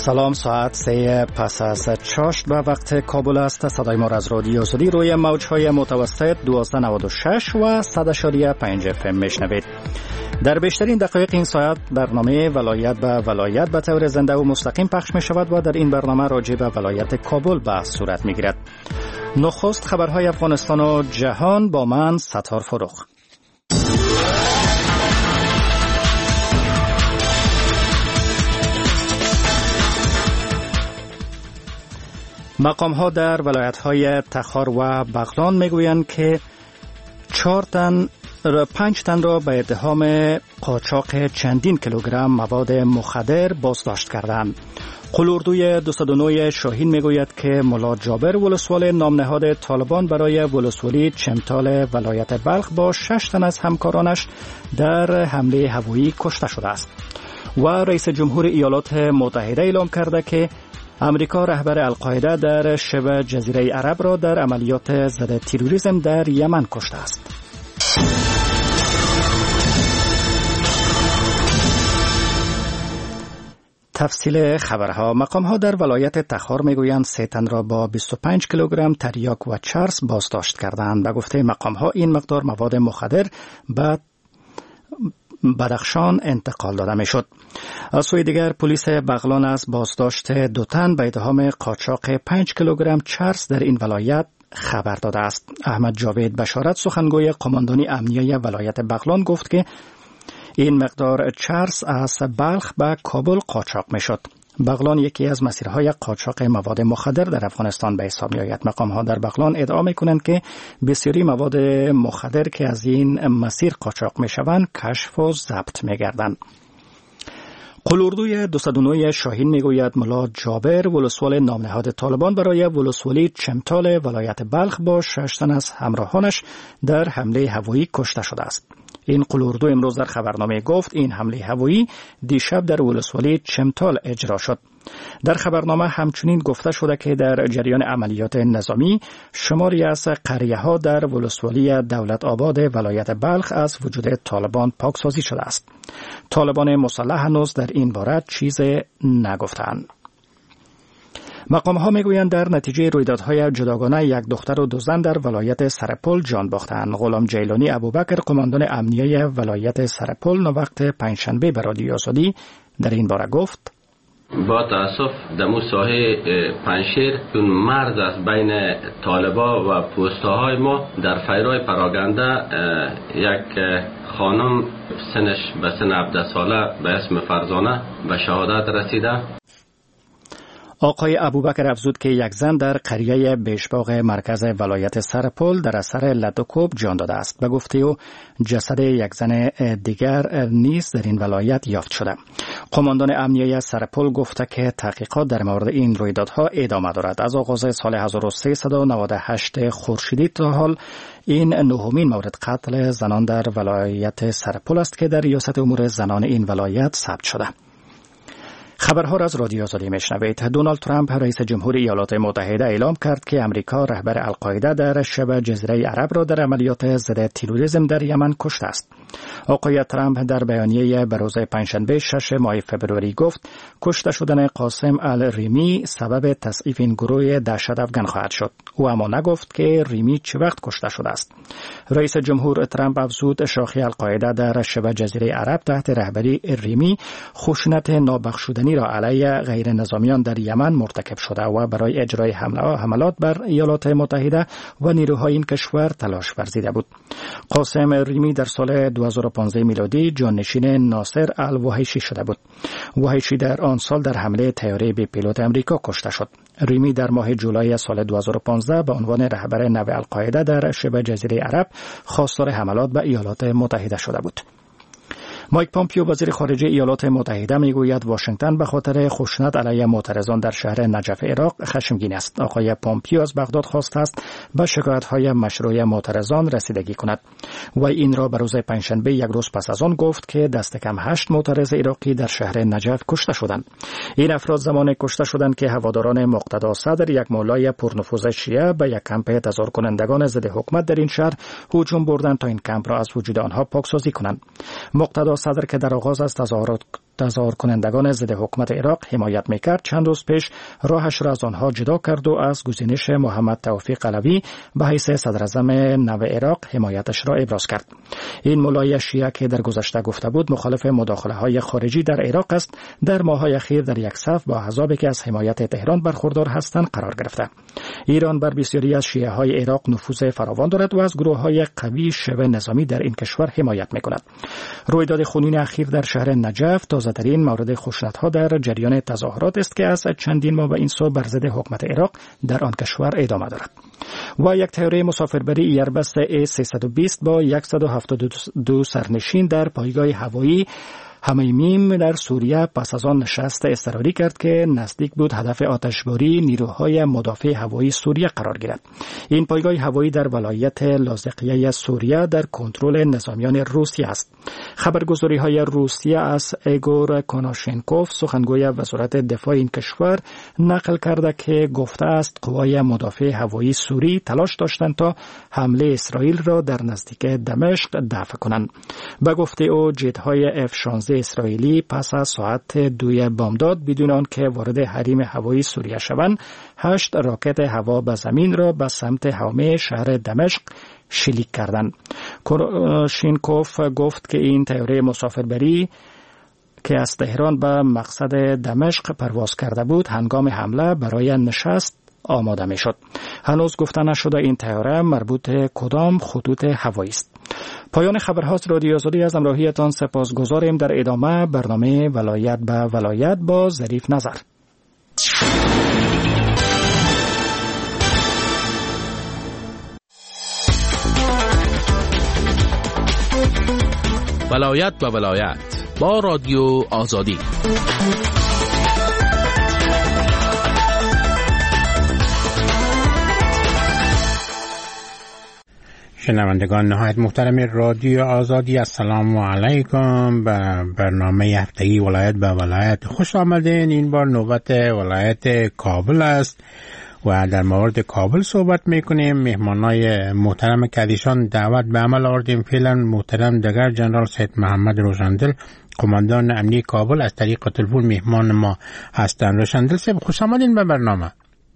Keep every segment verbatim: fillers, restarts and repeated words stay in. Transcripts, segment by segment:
سلام، ساعت سه پس از چاشت و وقت کابل است. صدای ما از رادیو سدی روی موجهای متوسط دویست و نود و شش و صد و پنج اف ام میشنوید. در بیشترین دقایق این ساعت برنامه ولایت به ولایت به طور زنده و مستقیم پخش می شود و در این برنامه راجع به ولایت کابل بحث صورت می گیرد. نخست خبرهای افغانستان و جهان با من ستار فروخ. مقام‌ها در ولایت‌های تخار و بغلان می‌گویند که چهار تن پنج تن را به اتهام قاچاق چندین کیلوگرم مواد مخدر بازداشت کردند. قلوردوی دویست و نه شاهین میگوید که ملا جابر ولسوال نام نهاد طالبان برای ولسوالی چمتال ولایت بلخ با شش تن از همکارانش در حمله هوایی کشته شده است. و رئیس جمهور ایالات متحده اعلام کرده که امریکا رهبر القاعده در شبه جزیره عرب را در عملیات ضد تروریسم در یمن کشته است. تفصیل خبرها. مقام‌ها در ولایت تخار میگویند سه تن را با بیست و پنج کیلوگرم تریاک و چرس بازداشت کردند. به گفته مقام‌ها این مقدار مواد مخدر به بدخشان انتقال داده می شد. از سوی دیگر پلیس بغلان از بازداشت دو تن به اتهام قاچاق پنج کیلوگرم چرس در این ولایت خبر داده است. احمد جاوید بشارت سخنگوی قماندانی امنیه ولایت بغلان گفت که این مقدار چرس از بلخ به کابل قاچاق می شد. بغلان یکی از مسیرهای قاچاق مواد مخدر در افغانستان به حساب می آید. مقام‌ها در بغلان ادعا می کنند که بسیاری مواد مخدر که از این مسیر قاچاق می شوند کشف و ضبط می گردند. قلوردوی دویست و نه شاهین می گوید ملا جابر ولسوال نام نهاد طالبان برای ولسوالی چمتال ولایت بلخ با شش تن از همراهانش در حمله هوایی کشته شده است. این قلوردو امروز در خبرنامه گفت این حمله هوایی دیشب در ولسوالی چمتال اجرا شد. در خبرنامه همچنین گفته شده که در جریان عملیات نظامی شماری از قریه‌ها در ولسوالی دولت آباد ولایت بلخ از وجود طالبان پاکسازی شده است. طالبان مسلح هنوز در این باره چیز نگفتند. مقام‌ها میگویند در نتیجه رویدادهای جداگانه یک دختر و دو زن در ولایت سرپل جان باختند. غلام جیلانی ابوبکر قماندان امنیه ولایت سرپل نوقت پنجشنبه به رادیو سدی در این باره گفت: با تاسف دمو ساحه پنشیر اون مرز است بین طالبا و پوستاهای ما در فیرای پراگنده یک خانم سنش به سن هفده ساله به اسم فرزانه به شهادت رسیده. آقای ابوبکر افزود که یک زن در قریه بیشباغ مرکز ولایت سرپل در اثر لدوکوب جان داده است. به گفته او جسد یک زن دیگر نیز در این ولایت یافت شده. قماندان امنیه سرپل گفته که تحقیقات در مورد این رویدادها ادامه دارد. از آغاز سال هزار و سیصد و نود و هشت خورشیدی تا حال این نهمین مورد قتل زنان در ولایت سرپل است که در ریاست امور زنان این ولایت ثبت شده. خبرها را از رادیو سدی میشنوید. دونالد ترامپ رئیس جمهور ایالات متحده اعلام کرد که امریکا رهبر القاعده در شبه جزیره عرب را در عملیات ضد تروریسم در یمن کشته است. آقای ترامپ در بیانیه به روز پنجشنبه ششم ماه فوریه گفت کشته شدن قاسم الریمی سبب تضعیف این گروه دهشت افغان خواهد شد. او اما نگفت که ریمی چه وقت کشته شده است. رئیس جمهور ترامپ افزود شاخه القاعده در شبه جزیره عرب تحت رهبری ریمی خشونت نابخشودنی را علیه غیر نظامیان در یمن مرتکب شده و برای اجرای حملات بر ایالات متحده و نیروهای این کشور تلاش ورزیده بود. قاسم ریمی در سال دو هزار و پانزده میلادی جانشین ناصر الوحیشی شده بود. وحیشی در آن سال در حمله طیاره بی پیلوت امریکا کشته شد. ریمی در ماه جولای سال دو هزار و پانزده به عنوان رهبر نو القاعده در شبه جزیره عرب خواستار حملات به ایالات متحده شده بود. مایک پامپیو وزیر خارجه ایالات متحده میگوید واشنگتن به خاطر خشونت علیه معترضان در شهر نجف عراق خشمگین است. آقای پامپیو از بغداد خواسته است به شکایت‌های مشروع معترضان رسیدگی کند. و این را به روز پنجشنبه یک روز پس از آن گفت که دست کم هشت معترض عراقی در شهر نجف کشته شدند. این افراد زمان کشته شدند که هواداران مقتدا صدر یک مولای پرنفوذ شیعه به یک کمپ تظاهر کنندگان ضد حکومت در این شهر هجوم بردند تا این کمپ را از وجود آنها پاکسازی کنند. مقتدا صدر که در آغاز از تظاهرات تظاهر کنندگان ضد حکومت عراق حمایت میکرد چند روز پیش راهش را از آنها جدا کرد و از گزینش محمد توفیق علوی به حیث صدر اعظم نو عراق حمایتش را ابراز کرد. این مولای شیعه که در گذشته گفته بود مخالف مداخله های خارجی در عراق است، در ماه‌های اخیر در یک صف با احزابی که از حمایت تهران برخوردار هستند قرار گرفته. ایران بر بسیاری از شیعه های عراق نفوذ فراوان دارد و از گروه های قوی شبه نظامی در این کشور حمایت میکند. رویداد خونین اخیر در شهر نجف تازه‌ترین مورد خشونت‌ها در جریان تظاهرات است که از چندین ماه به این سو بر ضد حکومت عراق در آن کشور ادامه دارد. و یک طیاره مسافربری ایربس ای سیصد و بیست با صد و هفتاد و دو سرنشین در پایگاه هوایی حمیمیم در سوریه پس از آن نشست اضطراری کرد که نزدیک بود هدف آتشباری نیروهای مدافع هوایی سوریه قرار گیرد. این پایگاه هوایی در ولایت لاذقیه سوریه در کنترل نظامیان روسیه است. خبرگزاری‌های روسیه از ایگور کناشنکوف سخنگوی وزارت دفاع این کشور نقل کرده که گفته است قوای مدافع هوایی سوری تلاش داشتند تا حمله اسرائیل را در نزدیک دمشق دفع کنند. به گفته او جت‌های اف شانزده اسرائیلی پس از ساعت دوی بامداد بدون آنکه وارد حریم هوایی سوریه شوند هشت راکت هوا به زمین را به سمت حومه شهر دمشق شلیک کردند. شینکوف گفت که این طیاره مسافربری که از تهران به مقصد دمشق پرواز کرده بود هنگام حمله برای نشست آماده می شد. هنوز گفته نشده این طیاره مربوط کدام خطوط هوایی است. پایان خبرهاست. رادیو آزادی از همراهیتان سپاسگزاریم. در ادامه برنامه ولایت به ولایت با ظریف نظر. ولایت به ولایت با رادیو آزادی. شنوندگان نهایت محترم رادیو آزادی، السلام علیکم. به برنامه هفتگی ولایت به ولایت خوش آمدین. این بار نوبت ولایت کابل است و در مورد کابل صحبت میکنیم. مهمانای محترم که ایشان دعوت به عمل آوردیم فعلا محترم دگر جنرال سید محمد روشندل قماندان امنیه کابل از طریق تلفن مهمان ما هستند. روشندل صاحب خوش آمدین به برنامه.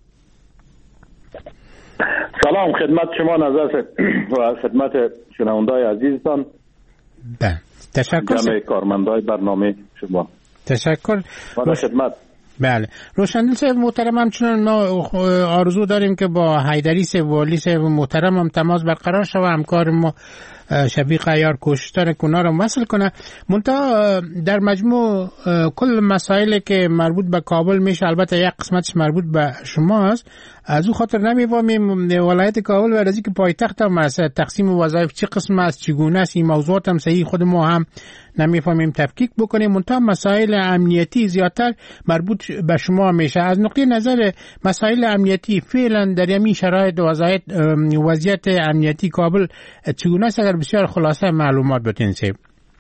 سلام خدمت شما نظر و خدمت شنوندای عزیزتان. بله تشکر. جمع کارمندای برنامه شما تشکر. و خدمت. بله روشندل صاحب محترم، همچنان ما آرزو داریم که با حیدری صاحب والی صاحب محترم هم تماس برقرار شود، همکار ما شفیق عیار کوشش داره که اونا رو وصل کنه. منتها در مجموع کل مسائلی که مربوط به کابل میشه، البته یک قسمتش مربوط به شما است، از او خاطر نمیفهمیم ولایت کابل و از اینکه پایتخت هم است، تقسیم وظایف چه قسم است، چگونه است، این موضوعات هم صحیح خود ما هم نمیفهمیم تفکیک بکنیم. منتها مسائل امنیتی زیادتر مربوط به شما میشه. از نقطه نظر مسائل امنیتی فعلا در این شرایط وضعیت وضعیت امنیتی کابل چگونه است؟ اگر بسیار خلاصه معلومات بتین سیب.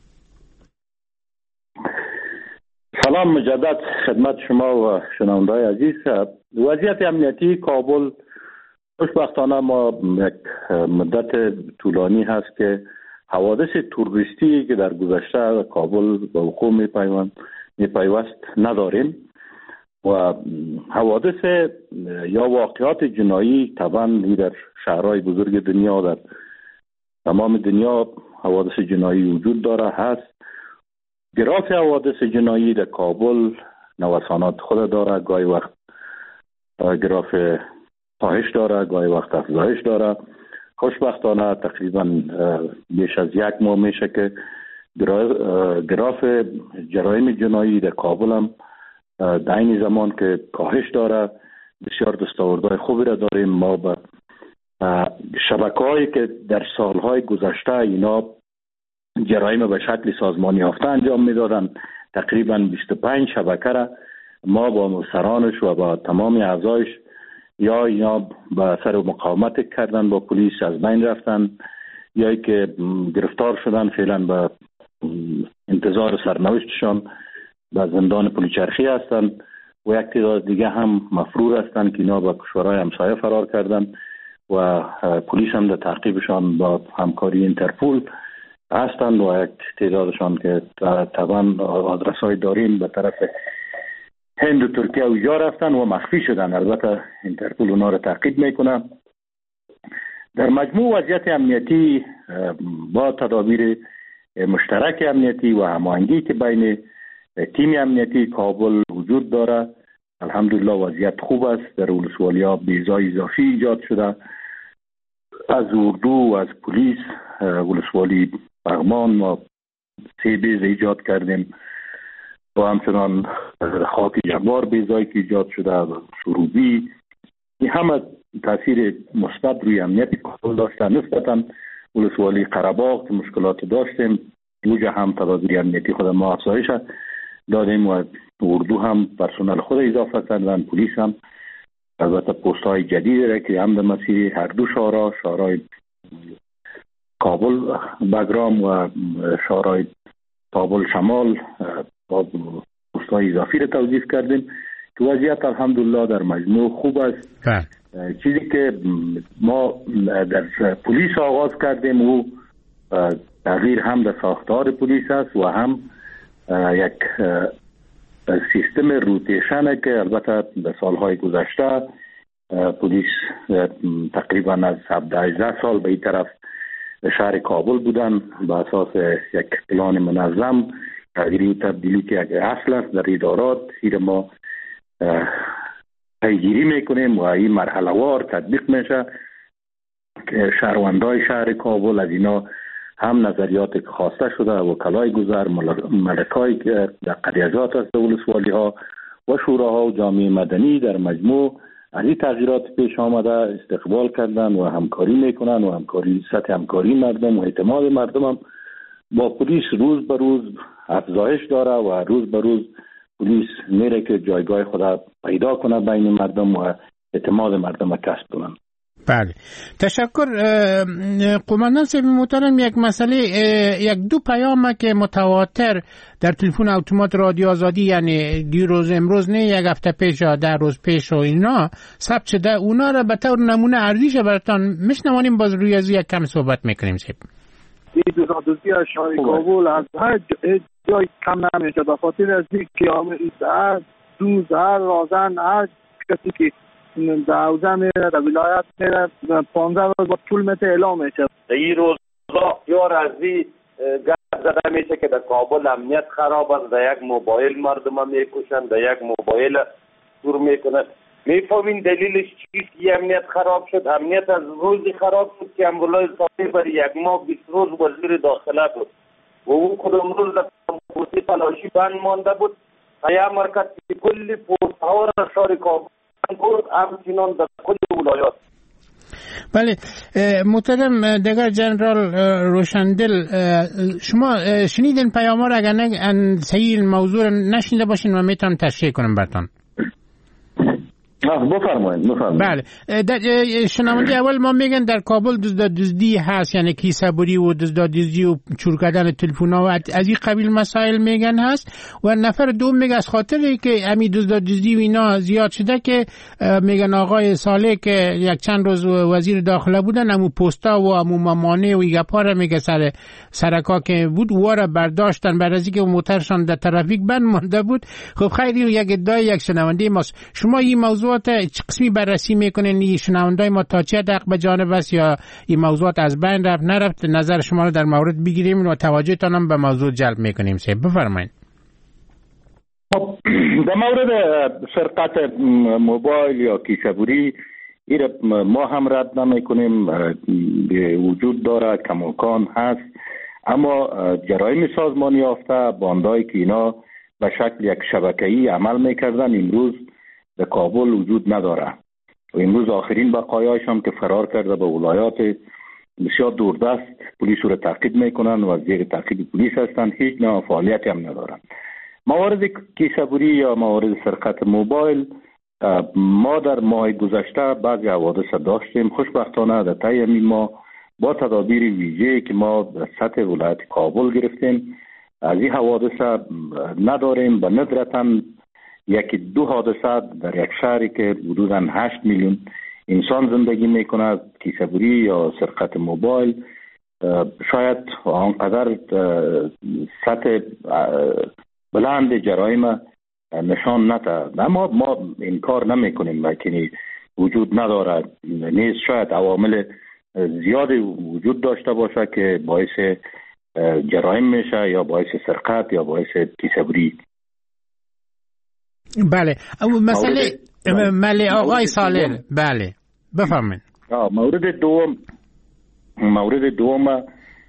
سلام مجدد خدمت شما و شنوندای عزیز. وضعیت امنیتی کابل خوشبختانه ما یک مدت طولانی هست که حوادث توریستی که در گذشته کابل به وقوع میپیوند میپیوست نداریم و حوادث یا واقعات جنایی طبعا در شهرهای بزرگ دنیا در تمام دنیا حوادث جنایی وجود داره هست. گراف حوادث جنایی در کابل نوسانات خود داره، گاهی وقت گراف کاهش داره، گاهی وقت افزایش داره. خوشبختانه تقریبا بیش از یک ماه میشه که گراف جرایم جنایی در کابل هم در این زمان که کاهش داره. بسیار دستاوردهای خوبی را داریم. ما به شبکه‌هایی که در سالهای گذشته اینا جرایم به شکل سازمانی یافته انجام میدادن، تقریبا بیست و پنج شبکه را ما با مفسرانش و با تمام اعضایش یا اینا به اثر مقاومت کردن با پلیس از بین رفتن یا که گرفتار شدن، فعلا به انتظار سرنوشتشان به زندان پلیچرخی هستن و یک تعداد دیگه هم مفرور هستن که اینا به کشورهای همسایه فرار کردن و پلیس هم در تعقیبشان با همکاری اینترپول هستند و یک تعدادشان که طبعا آدرس‌های داریم به طرف هند و ترکیه و اینجا رفتن و مخفی شدن. البته اینترپول اونا رو تعقیب میکنه. در مجموع وضعیت امنیتی با تدابیر مشترک امنیتی و هماهنگی که بین تیم امنیتی کابل وجود داره، الحمدلله وضعیت خوب است. در ولسوالی‌ها بیزای اضافی ایجاد شده، از اردو و از پلیس ولسوالی بغمان ما سه بیز ایجاد کردیم و همچنان خاک جبار بیزایی که ایجاد شده و سروبی، این همه تاثیر مثبت روی امنیت کابل داشته. نسبتا ولسوالی قره‌باغ که مشکلات داشتیم اونجا هم تدابیر امنیتی خود ما افزایش دادیم و اردو هم پرسنل خود اضافه کردن، پلیس هم البته پست های جدید را که هم در مسیر هر دو شهرها، شهرهای کابل بگرام و شهرهای کابل شمال، با پست های اضافی را توظیف کردیم که وضعیت الحمدلله در مجموع خوب است. چیزی که ما در پلیس آغاز کردیم و تغییر هم در ساختار پلیس است و هم یک سیستم روتیشنه که البته در سالهای گذشته پلیس تقریبا از هفده هجده سال به این طرف شهر کابل بودن به اساس یک پلان منظم تغییری و تبدیلی که یک اصل است در ادارات. این ما پیگیری میکنیم و این مرحله وار تطبیق میشه که شهروندای شهر کابل از اینا هم نظریات که خواسته شده وکلای گذر، ملکایی که در قریزات است ولسوالی ها و شوراها و جامعه مدنی در مجموع از این تغییرات پیش آمده استقبال کردن و همکاری میکنن و همکاری سطح همکاری مردم و اعتماد مردم هم با پلیس روز به روز افزایش داره و روز به روز پلیس میره که جایگاه خود پیدا کنه بین مردم و اعتماد مردم کسب کنن. بله، تشکر قماندان صاحب محترم. یک مسئله، یک دو پیام که متواتر در تلفن اتومات رادیو آزادی، یعنی دیروز امروز نه یک هفته پیش یا ده روز پیش و اینا ثبت شده، اونا را به طور نمونه ارزیش براتون میشنوانیم، باز روی از یک کم صحبت میکنیم. صاحب این دوزادوزی از شهر کابل از هر جای کم نمیشه، به خاطر از این که هر دوز هر رازن هر کسی که در حوزه میره در ولایت میره پانزده روز با طول متر اعلام میشه. این روزا یا رزی گرد زده میشه که در کابل امنیت خراب است، در یک موبایل مردم هم میکشن، در یک موبایل دور میکنن. میفهمین دلیلش چیست که امنیت خراب شد؟ امنیت از روزی خراب شد که امروز صاحب بر یک ماه بیست روز وزیر داخله بود و او کدام روز در پوستی تلاشی بند مانده بود. ایا مرکز کلی پوست ها را شهر کابل همچنان در کل ولایات. بله محترم دگر جنرال روشندل، شما شنیدین پیام ها را؟ اگر نه صحیح موضوع نشنیده باشین و میتونم تشریح کنم براتون. بفرمایید بفرمایید. بله، در شنونده اول ما میگن در کابل دزد دزدی هست، یعنی کیسه بری و دزد دزدی و چور کردن تلفن‌ها و از این قبیل مسائل میگن هست. و نفر دوم میگه از خاطری که امی دزد دزدی و اینا زیاد شده که میگن آقای صالح که یک چند روز وزیر داخله بودن، امو پستا و امو مامانه و گپا را میگه سر سرکا که بود و را برداشتن بعد از اینکه موترشان در ترافیک بند مانده بود. خب خیلی یک ادعای یک شنونده ماست. شما این موضوع چه قسمی بررسی میکنین؟ این شنوندای ما تا چه دق به جانب است یا این موضوعات از بین رفت نرفت؟ نظر شما رو در مورد بگیریم و توجهتان هم به موضوع جلب میکنیم. صاحب بفرمایید. در مورد سرقت موبایل یا کیسه‌بری این ما هم رد نمیکنیم، وجود داره، کماکان هست، اما جرایم سازمانی یافته باندایی که اینا به شکل یک شبکه‌ای عمل میکردن امروز در کابل وجود نداره و امروز آخرین بقایایش هم که فرار کرده به ولایات بسیار دوردست پلیس رو تعقیب میکنن و زیر تعقیب پلیس هستند، هیچ نوع فعالیتی هم ندارن. موارد کیسه‌بری یا موارد سرقت موبایل ما در ماه گذشته بعضی حوادث داشتیم. خوشبختانه در طی همین ماه با تدابیر ویژه‌ای که ما در سطح ولایت کابل گرفتیم از این حوادث نداریم. به ندرتاً یکی دو حادثه در یک شهری که حدوداً هشت میلیون انسان زندگی میکنه کیسه‌بری یا سرقت موبایل شاید آنقدر سطح بلند جرایم نشان نده، اما ما انکار نمی کنیم لیکن وجود نداره. نیز شاید عوامل زیادی وجود داشته باشه که باعث جرایم میشه یا باعث سرقت یا باعث کیسه‌بری. بله مسئله ملی آقای صالح، بله بفرمایید. مورد دوم مورد دوم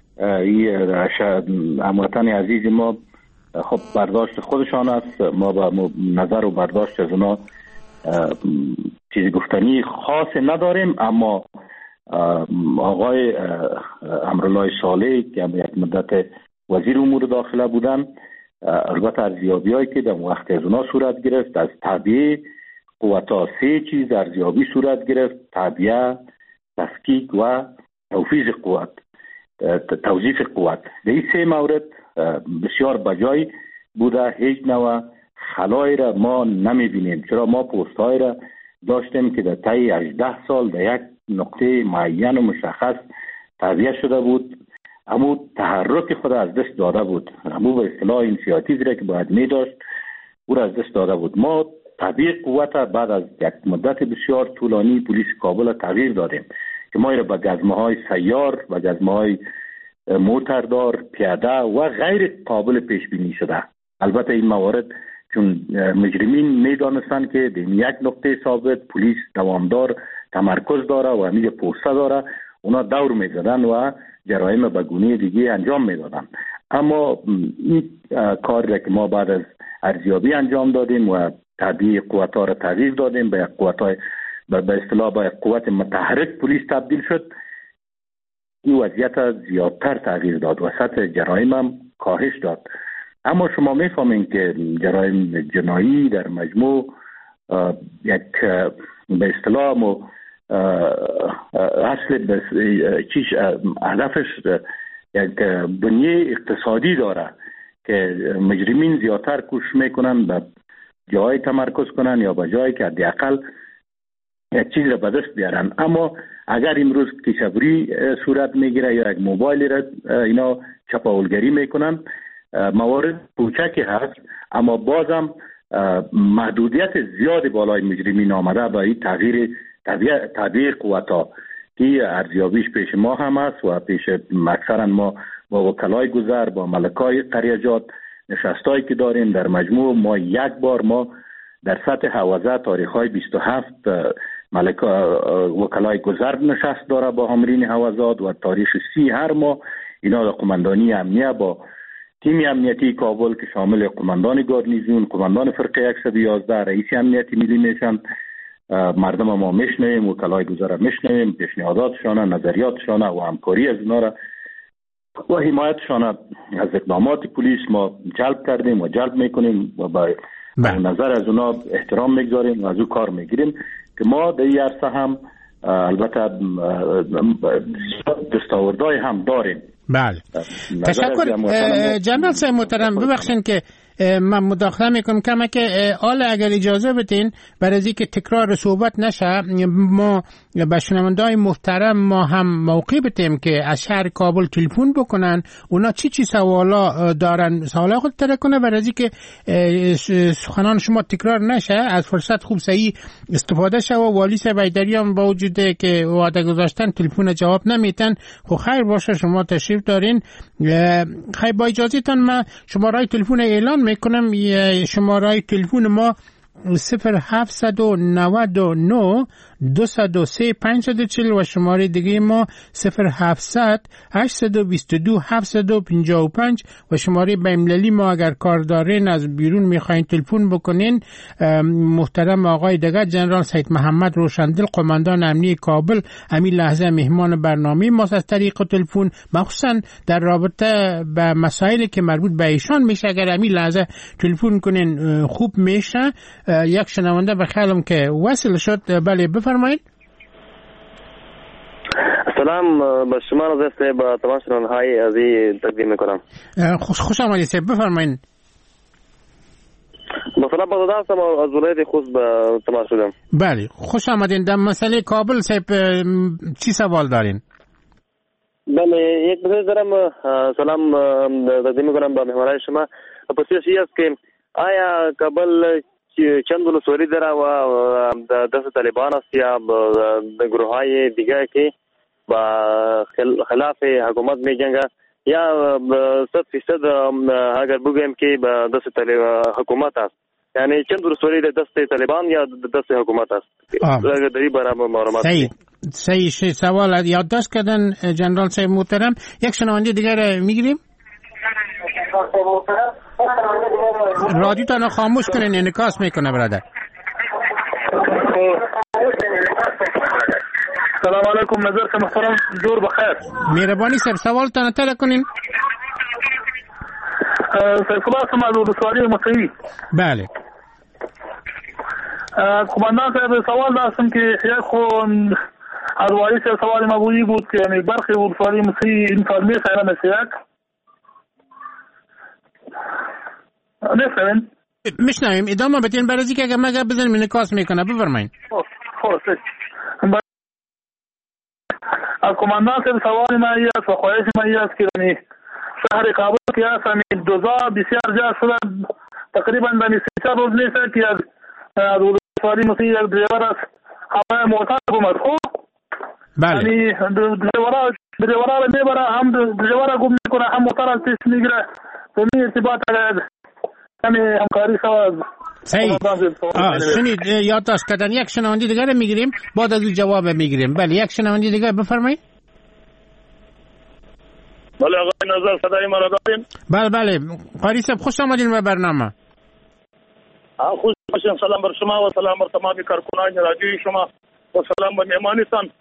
هموطن عزیز ما خب برداشت خودشان است، ما با نظر و برداشت از اونا چیز گفتنی خاص نداریم. اما آقای امرالله صالح که یک مدت وزیر امور داخله بودن، البته ارزیابی‌هایی که در وقت از اونا صورت گرفت از تابعه قوتا سه چیز ارزیابی صورت گرفت: تابعه، تفکیک و توفیز قوت، توظیف قوت. در این سه مورد بسیار بجای بوده. هیچ نوع خلایی را ما نمیبینیم، چرا ما پست‌های را داشتیم که در طی هجده سال در یک نقطه معین و مشخص تابع شده بود، اما تحرک خود از دست داده بود، اما به اصطلاح اینسیاتیوی را که باید می داشت او را از دست داده بود. ما تغییر قوت بعد از یک مدت بسیار طولانی پلیس کابل تغییر دادیم که ما را به گزمه‌های سیار و گزمه‌های موتردار، پیاده و غیر قابل پیش بینی شده. البته این موارد چون مجرمین میدانستن که در یک نقطه ثابت پلیس دوامدار تمرکز داره و همین پوسته داره، اونا دور میزدن و جرایم به گونه دیگه انجام میدادن. اما این کاری که ما بعد از ارزیابی انجام دادیم و تبدیل قوت‌ها را تغییر دادیم به قوت‌های به اصطلاح به قوت متحرک پلیس تبدیل شد، این وضعیت زیادتر تغییر داد و سطح جرایم هم کاهش داد. اما شما میفهمین که جرایم جنایی در مجموع یک به اصطلاح مو اصل چیش هدفش یک بنیه اقتصادی داره که مجرمین زیادتر کوشش میکنن به جای تمرکز کنن یا به جایی که حداقل یک چیز را به دست بیارن. اما اگر امروز کیسه‌بری صورت میگیره یا یک موبایل را اینا چپاولگری میکنن، موارد کوچکی هست اما بازم محدودیت زیادی بالای مجرمین آمده با این تغییر تغییر قوتا که ارزیابیش پیش ما هم است و پیش اکثرا ما با وکلای گذر با ملکای قریجات نشستایی که داریم. در مجموع ما یک بار ما در سطح حوزه تاریخ‌های بیست و هفت ملکا وکلای گذر نشست داره با آمرین حوزات و تاریخ سی هر ماه اینا در قماندانی امنیه با تیم امنیتی کابل که شامل قماندان گارنیزون، قماندان فرقه صد و یازده، رئیس امنیتی ملی میشن. مردم ما میشنویم، وکلای گذر میشنویم، پیشنهاداتشان، نظریاتشان و همکاری از اونا را و حمایتشان از اقدامات پلیس ما جلب کردیم و جلب میکنیم و با نظر از اونا احترام میگذاریم و از او کار میگیریم که ما در این عرصه هم البته دستاوردهای هم داریم. بله تشکر جنرال صاحب محترم. ببخشید که من مداخله میکنم کما که حالا اگر اجازه بدین برای از اینکه تکرار صحبت نشه ما به شنونده‌های محترم ما هم موقع بدیم که از شهر کابل تلفن بکنن، اونا چی چی سوالا دارن سوالا خود تره کنه برای از اینکه سخنان شما تکرار نشه، از فرصت خوب صحیح استفاده شه و والی صاحب حیدری هم با وجود که وعده گذاشتن تلفن جواب نمیتن. خب خیر باشه شما تشریف دارین. خیر با اجازهتون من شماره تلفن اعلان میکنم. شماره تلفن ما صفر هفت نه نه دو صفر سه پنج صفر چهل و شماره دیگه ما صفر هفتصد هشت دو دو هفت پنج پنج و شماره بین‌المللی ما اگر کار دارین از بیرون میخواین تلفن بکنین. محترم آقای دگر جنرال سید محمد روشندل قماندان امنی کابل همین لحظه مهمان برنامه ماست از طریق تلفن، مخصوصا در رابطه به مسائلی که مربوط به ایشان میشه. اگر همین لحظه تلفن کنین خوب میشه. یک شنونده بخیالم که وصل شد. بله بفرمایید. سلام به شما نظر با تمام شنونده‌های عزیز تقدیم میکنم. خوش خوش آمدید سید بفرمایید. مثلا با هستم از ولایت خوست به تماس شدم. بله خوش آمدین. در مسئله کابل سید چی سوال دارین؟ بله، یک بار دارم سلام تقدیم میکنم به مهمانان شما. پرسش این است که آیا کابل چند ولسوالی داره و دست طالبان است یا گروه های دیگه که با خلاف حکومت می جنگه، یا صد فیصد اگر بگویم که با دست حکومت است؟ یعنی چند ولسوالی دست طالبان یا دست حکومت است؟ اگر داری برای معلومات صحیح صحیح سوال یادداشت کردن جنرال صاحب محترم. یک شنونده دیگر میگیریم. رادیو تا خاموش کنین، انعکاس میکنه برادر. سلام علیکم، نظر که محترم دور بخیر. مهربانی صاحب سوال تا نتله کنین. سیفالله هستم از ولسوالی مطیعی. بله. کماندان صاحب سوال داشتم که یک خو از وارث سوال مبویی بود که یعنی برخی ولسوالی مطیعی این کار میشه یا نشه یک نفرین میشنویم ادامه بدین برای اینکه اگر مگه بزنیم انعکاس میکنه. بفرمایید. از کماندان صاحب سوال ما است و خواهش ما است که یعنی شهر کابل که است همین دوزا بسیار جا شده، تقریبا به سی چهار روز نیست که از ولسوالی مطیعی یک دریور است هوای معتاد بمد. خوب بله. یعنی دریورا دریورا میبره، هم دریورا گم میکنه، هم موتر از پیش میگیره. تو می ارتباط یعنی همکاری سوا. صحیح. شنید یادداشت کردن. یک شنونده دیگر میگیریم، بعد از او جواب میگیریم. بله یک شنونده دیگر بفرمایید. بله آقای نظر صدای ما را داریم؟ بله بله قاری صاحب خوش آمدین به برنامه. خوش باشین. سلام بر شما و سلام بر تمام کارکنان رادیوی شما و سلام به مهمانتان.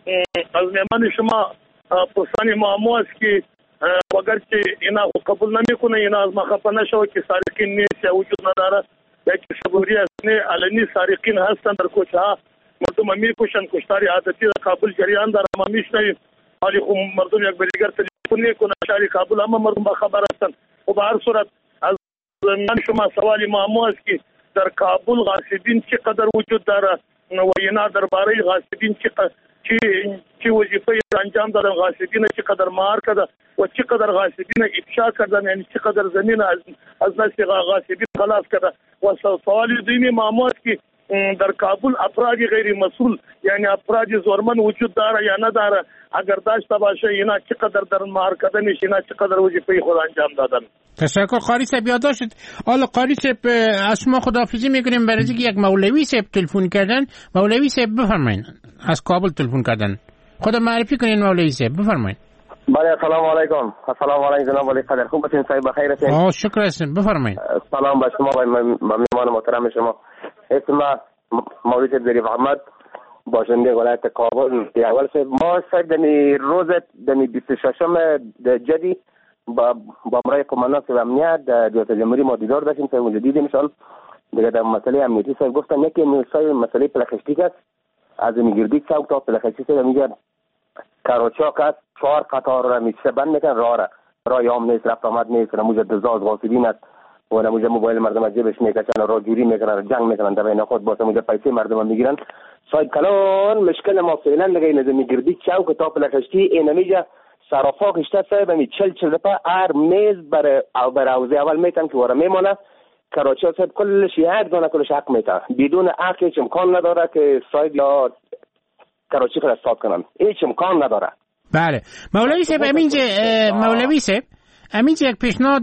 از مهمان شما پرسانی معمو است که اگرچه اینا قبول نمیکنه، اینا از ما خفه نشود که سارقین نیست یا وجود نداره یا که شبوری است. نه علنی سارقین هستند در کوچه ها، مردم میکشند. کشتاری عادتی در کابل جریان داره، ما میشنویم. حالی خب مردم یک بریگر تلفن میکنه شهر کابل، اما مردم با خبر هستند. و به هر صورت از من شما سوالی معمو است که در کابل غاصبین چقدر وجود داره و اینا درباره غاصبین چقدر چی چی وظیفه انجام دادن، غاصبین چقدر مار کرده و چقدر غاصبین افشا کردن، یعنی چقدر زمین از از نسل غاصبین خلاص کرده. و سوال دینی معمول که در کابل افراد غیر مسئول یعنی افراد زورمن وجود داره یا نداره، اگر داشته باشه اینا چقدر در مار کردنش، اینا چقدر وظیفه خود انجام دادن. تشکر قاری صاحب. یادداشت شد. حالا قاری صاحب از شما خداحافظی میکنیم برای اینکه یک مولوی صاحب تلفن کردن. مولوی صاحب بفرمایید. از کابل تلفن کردن. خود معرفی کنین مولوی صاحب، بفرمایید. بله سلام علیکم. سلام علیکم جناب ولی قدر. خوب هستین صاحب؟ بخیر هستین؟ آه شکر هستم. بفرمایید. سلام به شما و مهمان محترم شما. اسم مولوی صاحب ظریف احمد، باشنده ولایت کابل. اول صاحب ما صاحب دمی روز دمی بیست و ششم جدی با با امرای کماندان صاحب امنیت ریاست جمهوری ما دیدار داشتیم. صاحب اونجا دیدیمشان دیگه در مسئله امنیتی صاحب گفتن یکی صاحب مسئله پلخشتی است. از میگردی چوک تا پلخشتی صاحب میگه کاروچاک است، چهار قطار را میشه بند میکنن، راه را راه عام نیست، رفت آمد نیست، نموزه دزاز غاصبین است و نموزه موبایل مردم از جیبش میکشن، راه جوری میکنن، جنگ میکنن در بین خود، با نموزه پیسه مردم میگیرن. صاحب کلان مشکل ما فعلا لگای نظر میگردی چوک تا پلخشتی این میگه صرافا کشته صاحب می چل چل دفعه هر میز بر او بر اوزه اول میتن که ورا میمونه. کراچی صاحب کلش یاد گونه کلش حق میتن، بدون حق هیچ امکان نداره که صاحب یا کراچی خود استاد کنن، هیچ امکان نداره. بله مولوی صاحب امینجا مولوی صاحب امینجا یک پیشنهاد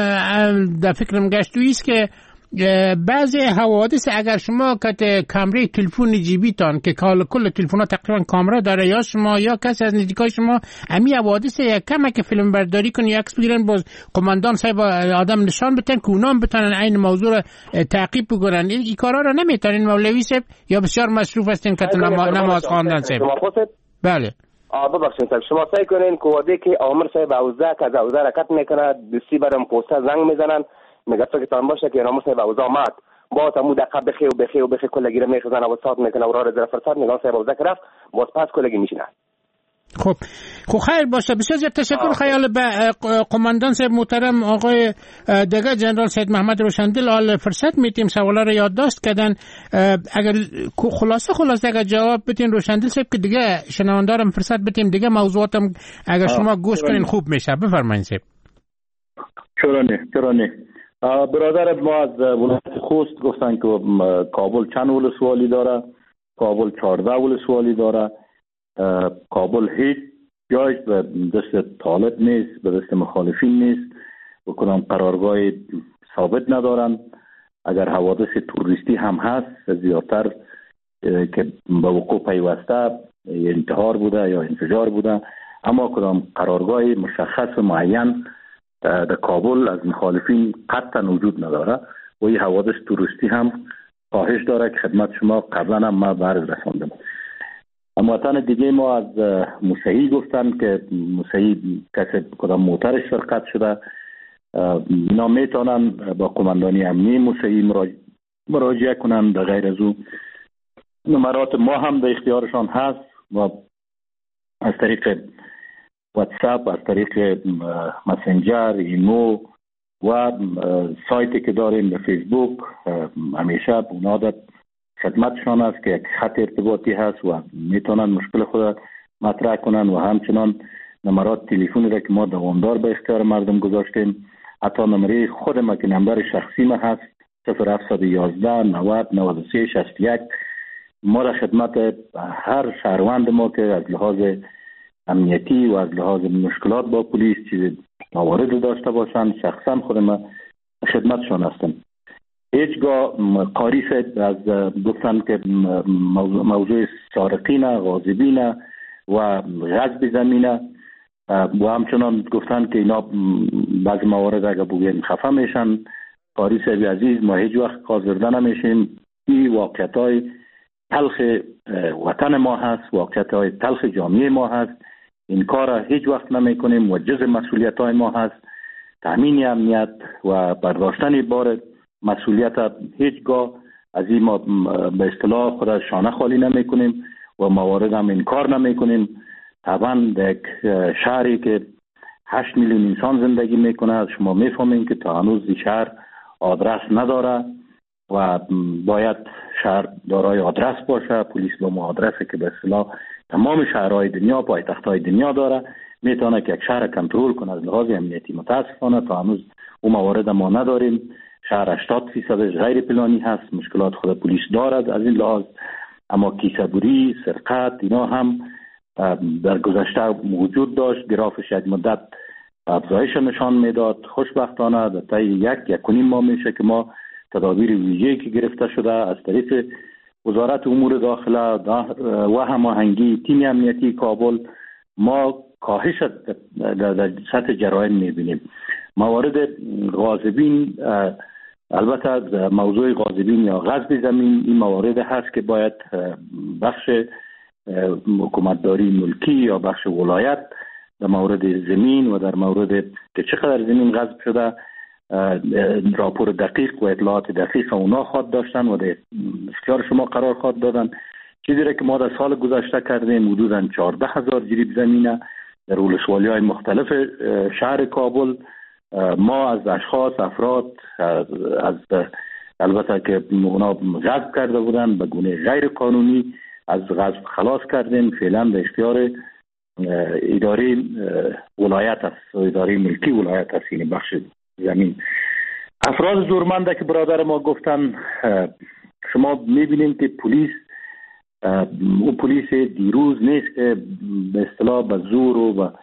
در فکرم گشتویی است که بعضی حوادث اگر شما کت کامره تلفن جیبیتان که کل تلفن‌ها تقریبا کامera داره، یا شما یا کسی از نزدیکای شما امی حوادث یک کم که فیلم برداری کنی یا عکس بگیرن، باز قماندان صاحب آدم نشان بتن که اونام بتونن این موضوع رو تعقیب بکنن. این کارا رو نمیتونین مولوی صاحب یا بسیار مصروف هستین که نماز خواندن صاحب؟ بله آ ببخشید صاحب شما سعی کنین که وقتی که عمر صاحب اوزا که اوزا رکت میکنه دستی برام پوستا زنگ میزنن میگه فکرتان باشه که رامو صاحب اوزا مات با تا مو دقیقه بخی و بخی و بخی کلگی رو میخزن و سات میکنه و راه در فرصت میگن صاحب اوزا رفت باز پس کلگی میشینه. خب خب خیر باشه. بسیار زیاد تشکر. خیال به قماندان صاحب محترم آقای دگه جنرال سید محمد روشندل حال فرصت میتیم سوالا رو یادداشت کردن. اگر خلاصه خلاصه اگر جواب بدین روشندل صاحب که دیگه شنوندارم فرصت بدیم دیگه موضوعاتم اگر شما گوش کنین خوب میشه. بفرمایید صاحب. چرانه چرانه برادر ما از ولایت خوست گفتن که کابل چند ولسوالی داره. کابل چهارده ولسوالی داره. کابل هیچ جایش به دست طالب نیست، به دست مخالفین نیست و کدام قرارگاه ثابت ندارن. اگر حوادث توریستی هم هست زیادتر که به وقوع پیوسته انتحار بوده یا انفجار بوده، اما کدام قرارگاه مشخص و معین در کابل از مخالفین قطعا وجود نداره و این حوادث توریستی هم کاهش داره که خدمت شما قبلا هم ما برز رساندم. اما تن دیگه ما از موسهی گفتن که موسهی کسی کدام موترش سرقت شده، اینا میتونن با قماندانی امنی موسهی مراجعه کنن. در غیر از او نمرات ما هم در اختیارشان هست و از طریق واتساپ، از طریق مسنجر، ایمو و سایتی که داریم در فیسبوک همیشه اونا در خدمتشان است که یک خط ارتباطی هست و میتونن مشکل خود مطرح کنن و همچنان نمرات تلفنی را که ما دوامدار به اختیار مردم گذاشتیم، حتی نمره خود ما که نمبر شخصی ما هست صفر هفت یک یک نود نود و سه شصت و یک، ما در خدمت هر شهروند ما که از لحاظ امنیتی و از لحاظ مشکلات با پلیس چیز موارد داشته باشند شخصا خود ما خدمتشان هستم. هیچگاه قاری از گفتن که موضوع سارقین، غاصبین و غصب زمینه و همچنان گفتن که اینا بعضی موارد اگر بگویم خفه میشن. قاری صاحب عزیز، ما هیچ وقت قاضرده نمیشیم. این واقعیت های تلخ وطن ما هست، واقعیت های تلخ جامعه ما هست. این کار هیچ وقت نمی کنیم و جز مسئولیت های ما هست. تامین امنیت و برداشتن بار مسئولیت هیچگاه از این ما به اصطلاح خود شانه خالی نمی کنیم و موارد هم انکار نمی کنیم. طبعا در یک شهری که هشت میلیون انسان زندگی میکنه شما میفهمین که تا هنوز این شهر آدرس نداره و باید شهر دارای آدرس باشه. پلیس با ما آدرسه که به اصطلاح تمام شهرهای دنیا، پایتخت‌های دنیا داره، میتونه که یک شهر کنترل کنه از لحاظ امنیتی. متاسفانه تا هنوز اون موارد ما نداریم. شهر هشتاد فیصدش غیر پلانی هست. مشکلات خود پلیس دارد از این لحاظ، اما کیسه‌بری، سرقت اینا هم در گذشته موجود داشت. گرافش یک مدت افزایش نشان میداد. خوشبختانه در طی یک یک و نیم ماه میشه که ما تدابیر ویژه‌ای که گرفته شده از طریق وزارت امور داخله و هماهنگی تیم امنیتی کابل ما کاهش در سطح جرایم میبینیم. موارد غاصبین، البته موضوع غاصبین یا غصب زمین این موارد هست که باید بخش حکومتداری ملکی یا بخش ولایت در مورد زمین و در مورد که چقدر زمین غصب شده راپور دقیق و اطلاعات دقیق اونا خواد داشتن و در اختیار شما قرار خواد دادن. چیزی را که ما در سال گذشته کردیم حدوداً چهارده هزار جریب زمینه در ولسوالی های مختلف شهر کابل. ما از اشخاص افراد از البته که اونا غصب کرده بودن به گونه غیر قانونی از غصب خلاص کردیم. فعلا به اختیار اداره ولایت است، اداره ملکی ولایت است، این بخش زمین. افراد زورمنده که برادر ما گفتن، شما میبینید که پلیس اون پلیس دیروز نیست که به اصطلاح به زور و به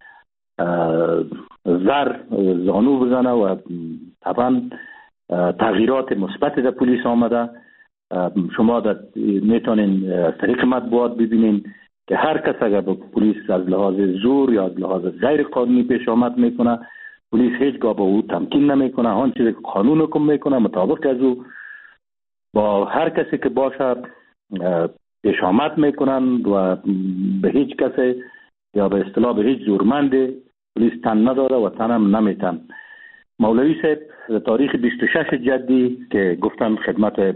زر زانو بزنه و طبعا تغییرات مثبت در پلیس آمده. شما در میتونین از طریق مطبوعات ببینین که هر کس اگر به پلیس از لحاظ زور یا از لحاظ غیر قانونی پیش آمد میکنه، پلیس هیچگاه با او تمکین نمیکنه. آن چیزی که قانون حکم میکنه مطابق از او با هر کسی که باشه پیش آمد میکنن و به هیچ کسی یا به اصطلاح به هیچ زورمند پلیس تن نداره و تن هم نمیتن. مولوی صاحب تاریخ بیست و شش جدی که گفتن خدمت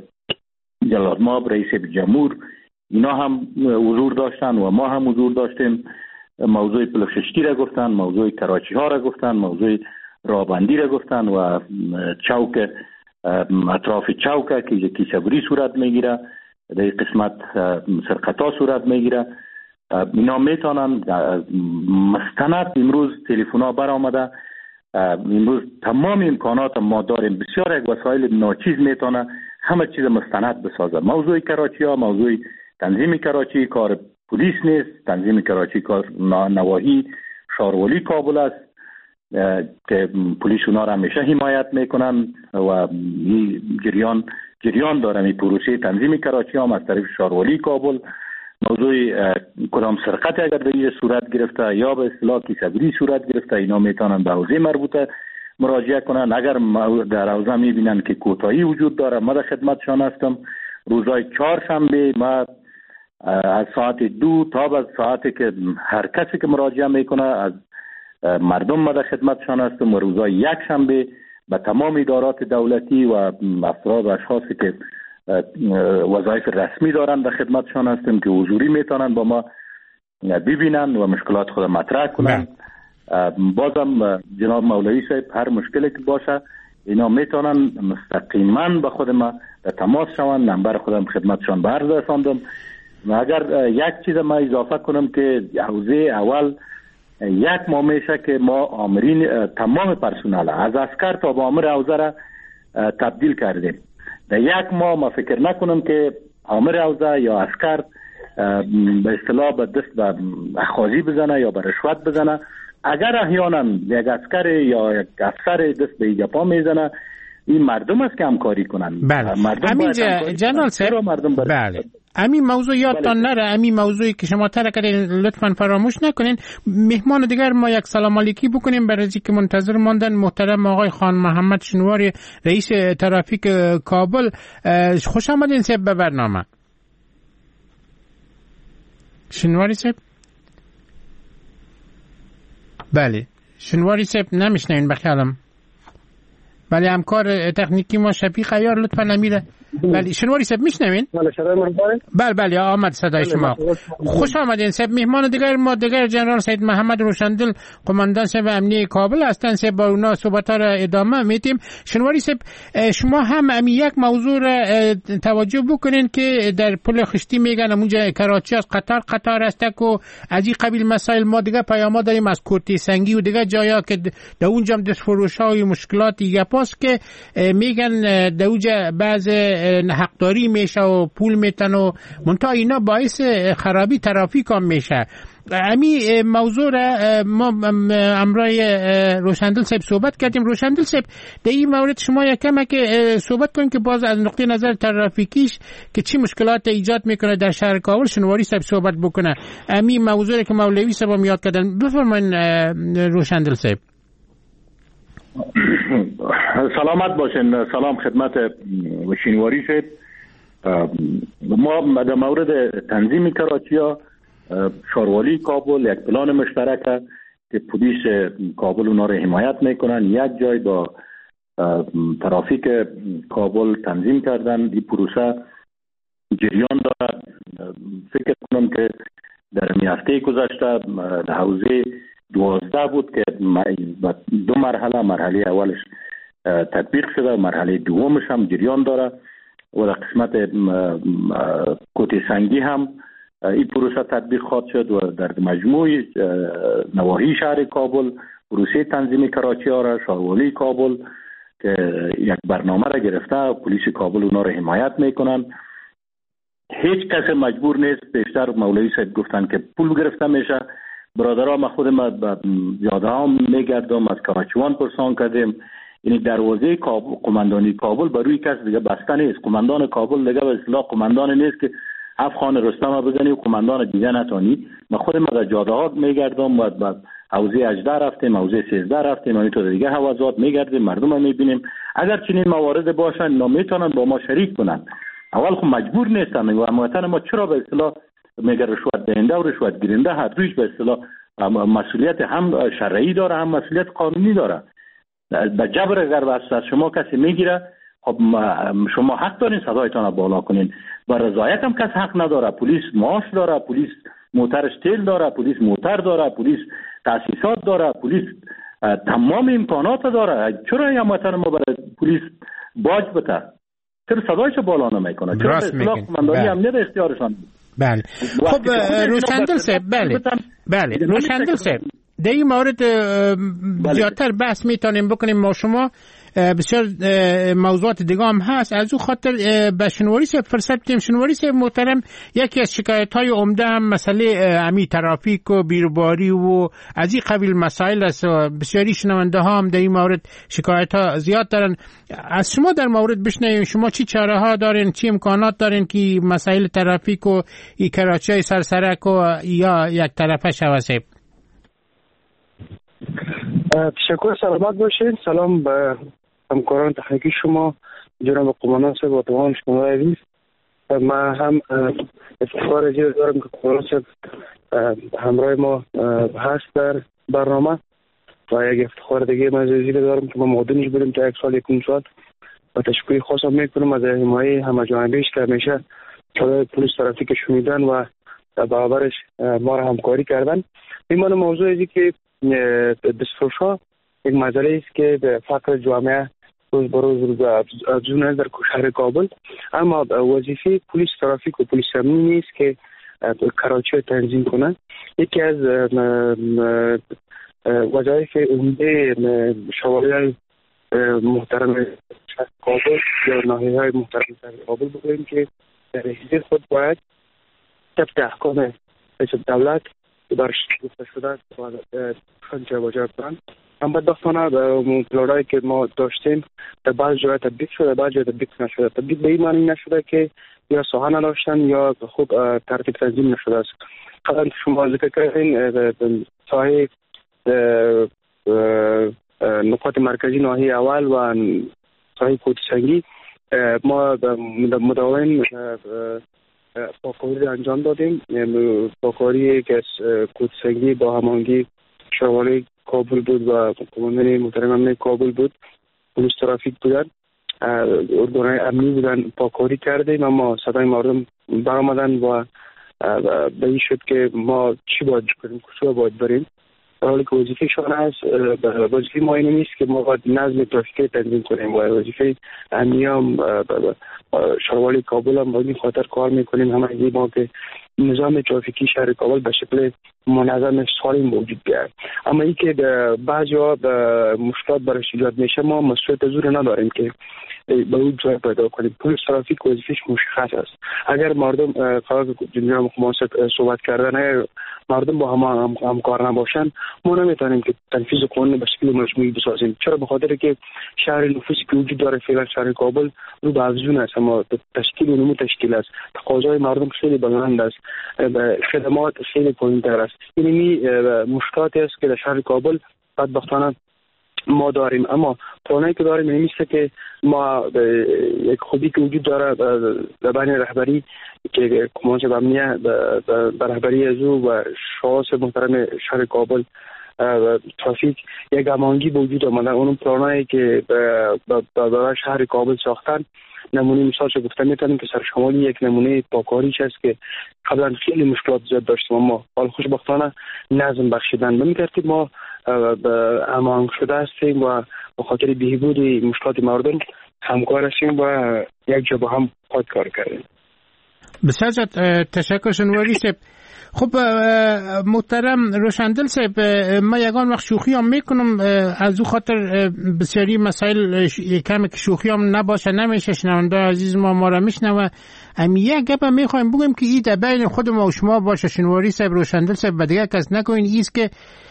جلالمآب رئیس جمهور، اینا هم حضور داشتن و ما هم حضور داشتیم موضوع پلخشتی را گفتن، موضوع کراچی ها را گفتن، موضوع رابندی را گفتن و چوک اطراف چوک که یکی چبری صورت میگیره، در قسمت سرقتا صورت میگیره. اینا میتونن مستند امروز تلفن ها بر آمده، امروز تمام امکانات ما داریم، بسیار یک وسایل ناچیز میتونه همه چیز مستند بسازه. موضوع کراچی ها، موضوع تنظیم کراچی کار پلیس نیست، تنظیم کراچی کار نواحی شاروالی کابل است که پلیس اونا را همیشه حمایت میکنن و این جریان جریان داره. این پروسه تنظیم کراچی هم از طرف شاروالی کابل. موضوع کدام سرقت اگر به این صورت گرفته یا به اصطلاح کیسه‌گیری صورت گرفته، اینا میتونن به حوزه مربوطه مراجعه کنن. اگر در حوزه میبینن که کوتاهی وجود داره، ما در خدمتشان هستم. روزهای چهارشنبه ما از ساعت دو تا به ساعتی که هر کسی که مراجعه میکنه از مردم ما در خدمتشان هستم و روزهای یک شنبه به تمام ادارات دولتی و افراد و اشخاصی که وظایف رسمی دارن در خدمتشان هستیم که حضوری میتونن با ما ببینن و مشکلات خود مطرح کنن. بازم جناب مولوی صاحب هر مشکلی که باشه اینا میتونن مستقیما به خود ما در تماس شون. نمبر خودم خدمتشان به عرض رساندم. اگر یک چیز ما اضافه کنم که حوزه اول یک ماه میشه که ما آمرین تمام پرسنل از عسکر تا به آمر حوزه را تبدیل کردیم. در یک ماه ما فکر نکنم که آمر حوزه یا عسکر به اصطلاح به دست به اخاذی بزنه یا به رشوت بزنه. اگر احیانا یک عسکر یا یک افسر دست به ایجاپا میزنه، این مردم است که همکاری کنن. بله. همین جنرال صاحب، بله همین موضوع یادتان نره، همین موضوعی که شما طرح کردین لطفاً فراموش نکنین. مهمان دیگر ما یک سلام علیکی بکنیم برای اینکه منتظر ماندن. محترم آقای خان محمد شنواری، رئیس ترافیک کابل، خوش آمدین صاحب به برنامه. شنواری صاحب؟ بله شنواری صاحب نمیشنین بخیالم. بله همکار تکنیکی ما شفیق عیار لطفاً نمیره. بله شنواری صاحب میشنوین؟ بله بله آمد صدای شما. خوش آمدین صاحب. مهمان دیگر ما دیگر جنرال سید محمد روشندل، قماندان صاحب امنیه کابل هستن. صاحب با اونا صحبت‌ها را ادامه میدیم. شنواری صاحب شما هم امی یک موضوع را توجه بکنین که در پل خشتی میگن اونجا کراچی از قطار قطار است و از این قبیل مسائل. ما دیگه پیاما داریم از کورتی سنگی و دیگه جایا که در اونجا هم دست فروش‌ها و مشکلات دیگه پاس که میگن در اونجا بعض حقداری میشه و پول میتن و منتها اینا باعث خرابی ترافیک هم میشه. امی موضوع را ما امرای روشندل صاحب صحبت کردیم. روشندل صاحب در این مورد شما یکم که صحبت کنیم که باز از نقطه نظر ترافیکیش که چی مشکلات ایجاد میکنه در شهر کابل شنواری صاحب صحبت بکنه. امی موضوع که مولوی صاحب هم یاد کردن بفرمایید روشندل صاحب. سلامت باشین. سلام خدمت شنواری صاحب. ما در مورد تنظیم کراچی ها شاروالی کابل یک پلان مشترک که پلیس کابل اونا رو حمایت میکنن، یک جای با ترافیک کابل تنظیم کردن. این پروسه جریان دارد. فکر کنم که در می هفته گذشته در حوزه دوازده بود که دو مرحله، مرحله اولش تطبیق شده، مرحله دومش هم جریان داره و در قسمت کوته سنگی هم این پروسه تطبیق خواهد شد و در مجموع نواحی شهر کابل پروسه تنظیم کراچی ها را شاروالی کابل که یک برنامه را گرفته، پلیس کابل اونا را حمایت میکنن. هیچ کس مجبور نیست. بیشتر مولوی صاحب گفتن که پول گرفته میشه. برادرها ما خود ما زیاده هم میگردم از کراچیوان پرسان کردیم. یعنی دروازه کابل، قماندانی کابل بر روی کس دیگه بسته نیست. قماندان کابل دیگه به اصطلاح قماندان نیست که افغان رستم بزنی و قماندان دیگه نتونی. ما خود ما در جاده ها میگردم و بعد حوزه هجده رفتیم، حوزه سیزده رفتیم، همینطور دیگه حوزات میگردیم، مردم رو میبینیم. اگر چنین موارد باشن اینا میتونن با ما شریک کنن. اول خب مجبور نیستن و هموطن ما چرا به اصطلاح میگه رشوت دهنده و رشوت گیرنده هر دویش به اصطلاح مسئولیت هم شرعی داره هم مسئولیت قانونی داره. به جبر اگر از شما کسی میگیره، خب شما حق دارین صدایتان رو بالا کنین. و رضایت هم کس حق نداره. پلیس معاش داره، پلیس موترش تیل داره، پلیس موتر داره، پلیس تاسیسات داره، پلیس تمام امکانات داره. چرا این هموطن ما برای پلیس باج بده؟ چرا صدایش بالا نمیکنه؟ چرا اصلاح قماندانی امنیت اختیارشان؟ بله خب روشندل صاحب، بله بله روشندل صاحب، در این مورد زیادتر بحث میتونیم بکنیم. ما شما بسیار موضوعات دیگه هم هست، از او خاطر به شنواری صاحب فرصت بدیم. شنواری صاحب محترم، یکی از شکایت های عمده هم مسئله امی ترافیک و بیروباری و از این قبیل مسائل است. بسیاری شنونده ها هم در این مورد شکایت ها زیاد دارن. از شما در مورد بشنویم، شما چی چاره ها دارین، چی امکانات دارین که مسائل ترافیک و این کراچی های سرسرک و یا یک طرفه شوه صاحب؟ تشکر، سلامت باشین. سلام به همکاران تحقیقی شما، جناب قماندان صاحب و تمام شما عزیز. من هم افتخار زیاد دارم که قماندان صاحب همراه ما هست در برنامه و یک افتخار دیگه من زیاد دارم که ما مقدمش بودیم تا یک سال یکم سال و تشکر خاصم میکنم از حمایت همه جانبیش که همیشه صدای پلیس ترافیک شنیدن و برابرش ما را همکاری کردن. این موضوع ازی که دستفروش‌ها یک مسئله است که به فقر جامعه روز به روز افزون است در شهر کابل، اما وظیفه پلیس ترافیک و پلیس امنی نیست که کراچی تنظیم کنه. یکی از وظایف عمده شوالیه‌های محترم شهر کابل یا ناحیه‌های محترم شهر کابل بگوییم که در حیثیت خود باید طبق احکام رئیس دولت در گفته شده است و خنجه واجب کنند. اما بدبختانه پلانایی که ما داشتیم در بعض جای تطبیق شده، بعض جای تطبیق نشده. تطبیق به این معنی نشده که یا ساحه نداشتن یا خوب ترتیب تنظیم نشده است. قبلا شما ذکر کردین ساحه نقاط مرکزی ناحیه اول و ساحه کوتسنگی ما مداوم پاکاری انجام دادیم. پاکاری که از کوتسنگی با هماهنگی شوالی کابل بود و قماندان محترم امنی کابل بود، پلیس ترافیک بودن، ارگان‌های امنی بودن، پاکاری کردیم. اما صدای مردم برآمدن و به این شد که ما چی باید کنیم، کجا باید بریم، در حالی که وظیفه‌شان است. وظیفه ما این نیست که ما باید نظم ترافیکی تنظیم کنیم و وظیفه امنی هم شوالی کابل هم با این خاطر کار میکنیم همه ما که نظام ترافیکی شهر کابل به شکل منظم سالم وجود بیاید. اما این که بعضی‌ها مشکلات برای ایجاد میشه، ما مسئولیت از اون نداریم که به اون جای پیدا کنیم. پلیس ترافیک وظیفه‌اش مشخص است. اگر مردم خلاص جناب خماسه صحبت کردن مردم با هم همکار نباشن، ما نمیتونیم که تنفیذ قانون به شکل مجموعی بسازیم. چرا؟ به خاطر که شهر نفوسی که وجود داره فعلا شهر کابل رو به افزون است، اما تشکیل و نمو تشکیل است. تقاضای مردم خیلی بلند است، خدمات خیلی پایین‌تر است. یعنی مشکلاتی است که در شهر کابل بدبختانه ما داریم. اما پلانی که داریم این نیست که ما یک خوبی که وجود داره در بین رهبری که کمانچه امنیه به رهبری از او و شخص محترم شهر کابل ترافیک یک هماهنگی به وجود آمده. اون پلانایی که برای شهر کابل ساختن، نمونه مثال چه گفته میتونیم که سرشمالی یک نمونه پاکاریش است که قبلا خیلی مشکلات زیاد داشتیم، اما حال خوشبختانه نظم بخشیدن. به این ترتیب ما هماهنگ شده هستیم و به خاطر بهبود مشکلات مردم همکار هستیم و یک جا با هم خود کار کردیم. بسیار تشکر شنواری صاحب. خب محترم روشندل صاحب، ما یگان وقت شوخی هم میکنم، از او خاطر بسیاری مسائل کمی که شوخی هم نباشه نمیشه. شنونده عزیز ما ما را میشنوه. امی یک گپ هم میخوایم بگیم که این در بین خود ما و شما باشه، شنواری صاحب، روشندل صاحب، و دیگه کس نکنین. ایست که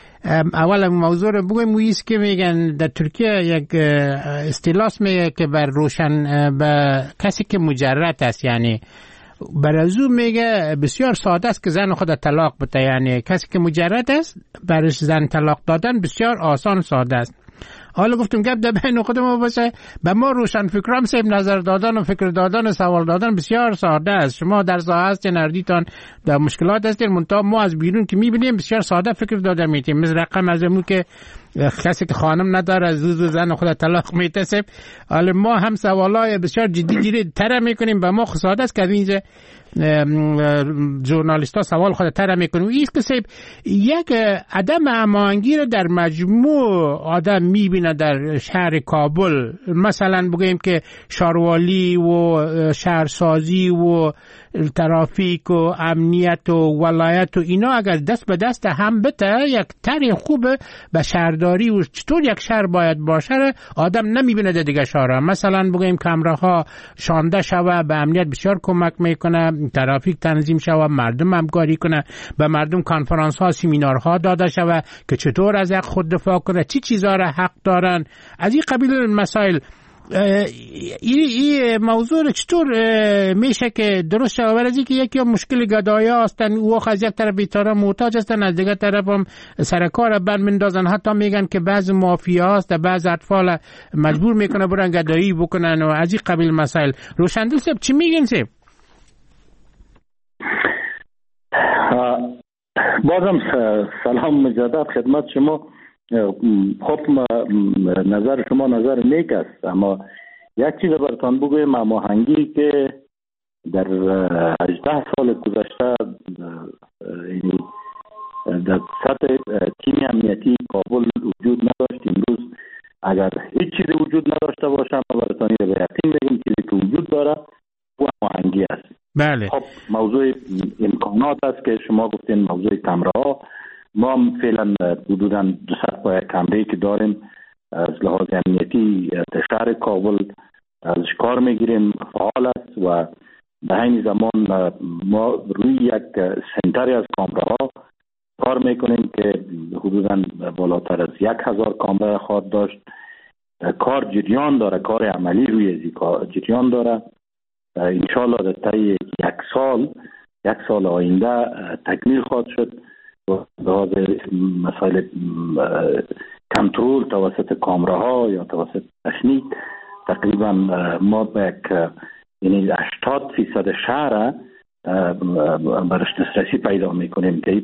اول موضوع رو بگیم، ایست که میگن در ترکیه یک اصطلاح میگه که بر روشن به کسی که مجرد است، یعنی برازو میگه بسیار ساده است که زن خود طلاق بده. یعنی کسی که مجرد است برش زن طلاق دادن بسیار آسان ساده است. حالا گفتم گپ در بین خود ما باشه، به ما روشن فکرام صاحب نظر دادن و فکر دادن و سوال دادن بسیار ساده است. شما در ساحه هستین، نردیتان در مشکلات هستین، منتها ما از بیرون که میبینیم بسیار ساده فکر داده میتیم. مثل رقم از امون که کسی که خانم نداره زوز و زن خود طلاق میتسب. حالا ما هم سوالای بسیار جدی جدی تر میکنیم، به ما ساده است که اینجا ژورنالیست ها سوال خود تر میکنیم ایست که سیب یک عدم هماهنگی رو در مجموع آدم میبینه در شهر کابل. مثلا بگوییم که شاروالی و شهرسازی و ترافیک و امنیت و ولایت و اینا اگر دست به دست هم بته یک طرح خوبه به شهرداری و چطور یک شهر باید باشه آدم نمیبینه در دیگه شهرها. مثلا بگوییم کامراها شانده شوه به امنیت بسیار کمک میکنه، ترافیک تنظیم شوه، مردم همکاری کنه، به مردم کنفرانس ها سیمینارها داده شوه که چطور از حق خود دفاع کنه، چی چیزا را حق دارن، از این قبیل مسائل. این ای موضوع چطور میشه که درست شود؟ برای اینکه یکی مشکل گدایا هستن او از یک طرف بیچاره محتاج هستن، از دیگه طرف هم سرکار بند میندازن، حتی میگن که بعض مافیا هست و بعض اطفال مجبور میکنه برن گدایی بکنن و از این قبیل مسائل. روشندل صاحب چی میگین صاحب؟ بازم سلام مجدد خدمت شما. خب نظر شما نظر نیک است، اما یک چیز براتان بگویم، هماهنگی که در هجده سال گذشته در سطح تیم امنیتی کابل وجود نداشت. امروز اگر هیچ چیزی وجود نداشته باشه ما براتان به یقین بگیم چیزی که وجود داره و هماهنگی است. بله. خب موضوع امکانات است که شما گفتین، موضوع کامراها. ما هم فعلا حدوداً دویست پای کامره‌ای که داریم از لحاظ امنیتی در شهر کابل ازش کار میگیریم، فعال است و به همین زمان ما روی یک سنتری از کامراها کار میکنیم که حدوداً بالاتر از یک هزار کامره خواهد داشت. کار جریان داره، کار عملی روی جریان داره. انشالله در طی یک سال یک سال آینده تکمیل خواهد شد. لحاظ مسائل کنترل توسط کامراها یا توسط تکنیک تقریبا ما به یک یعنی هشتاد فیصد شهر برش دسترسی پیدا میکنیم که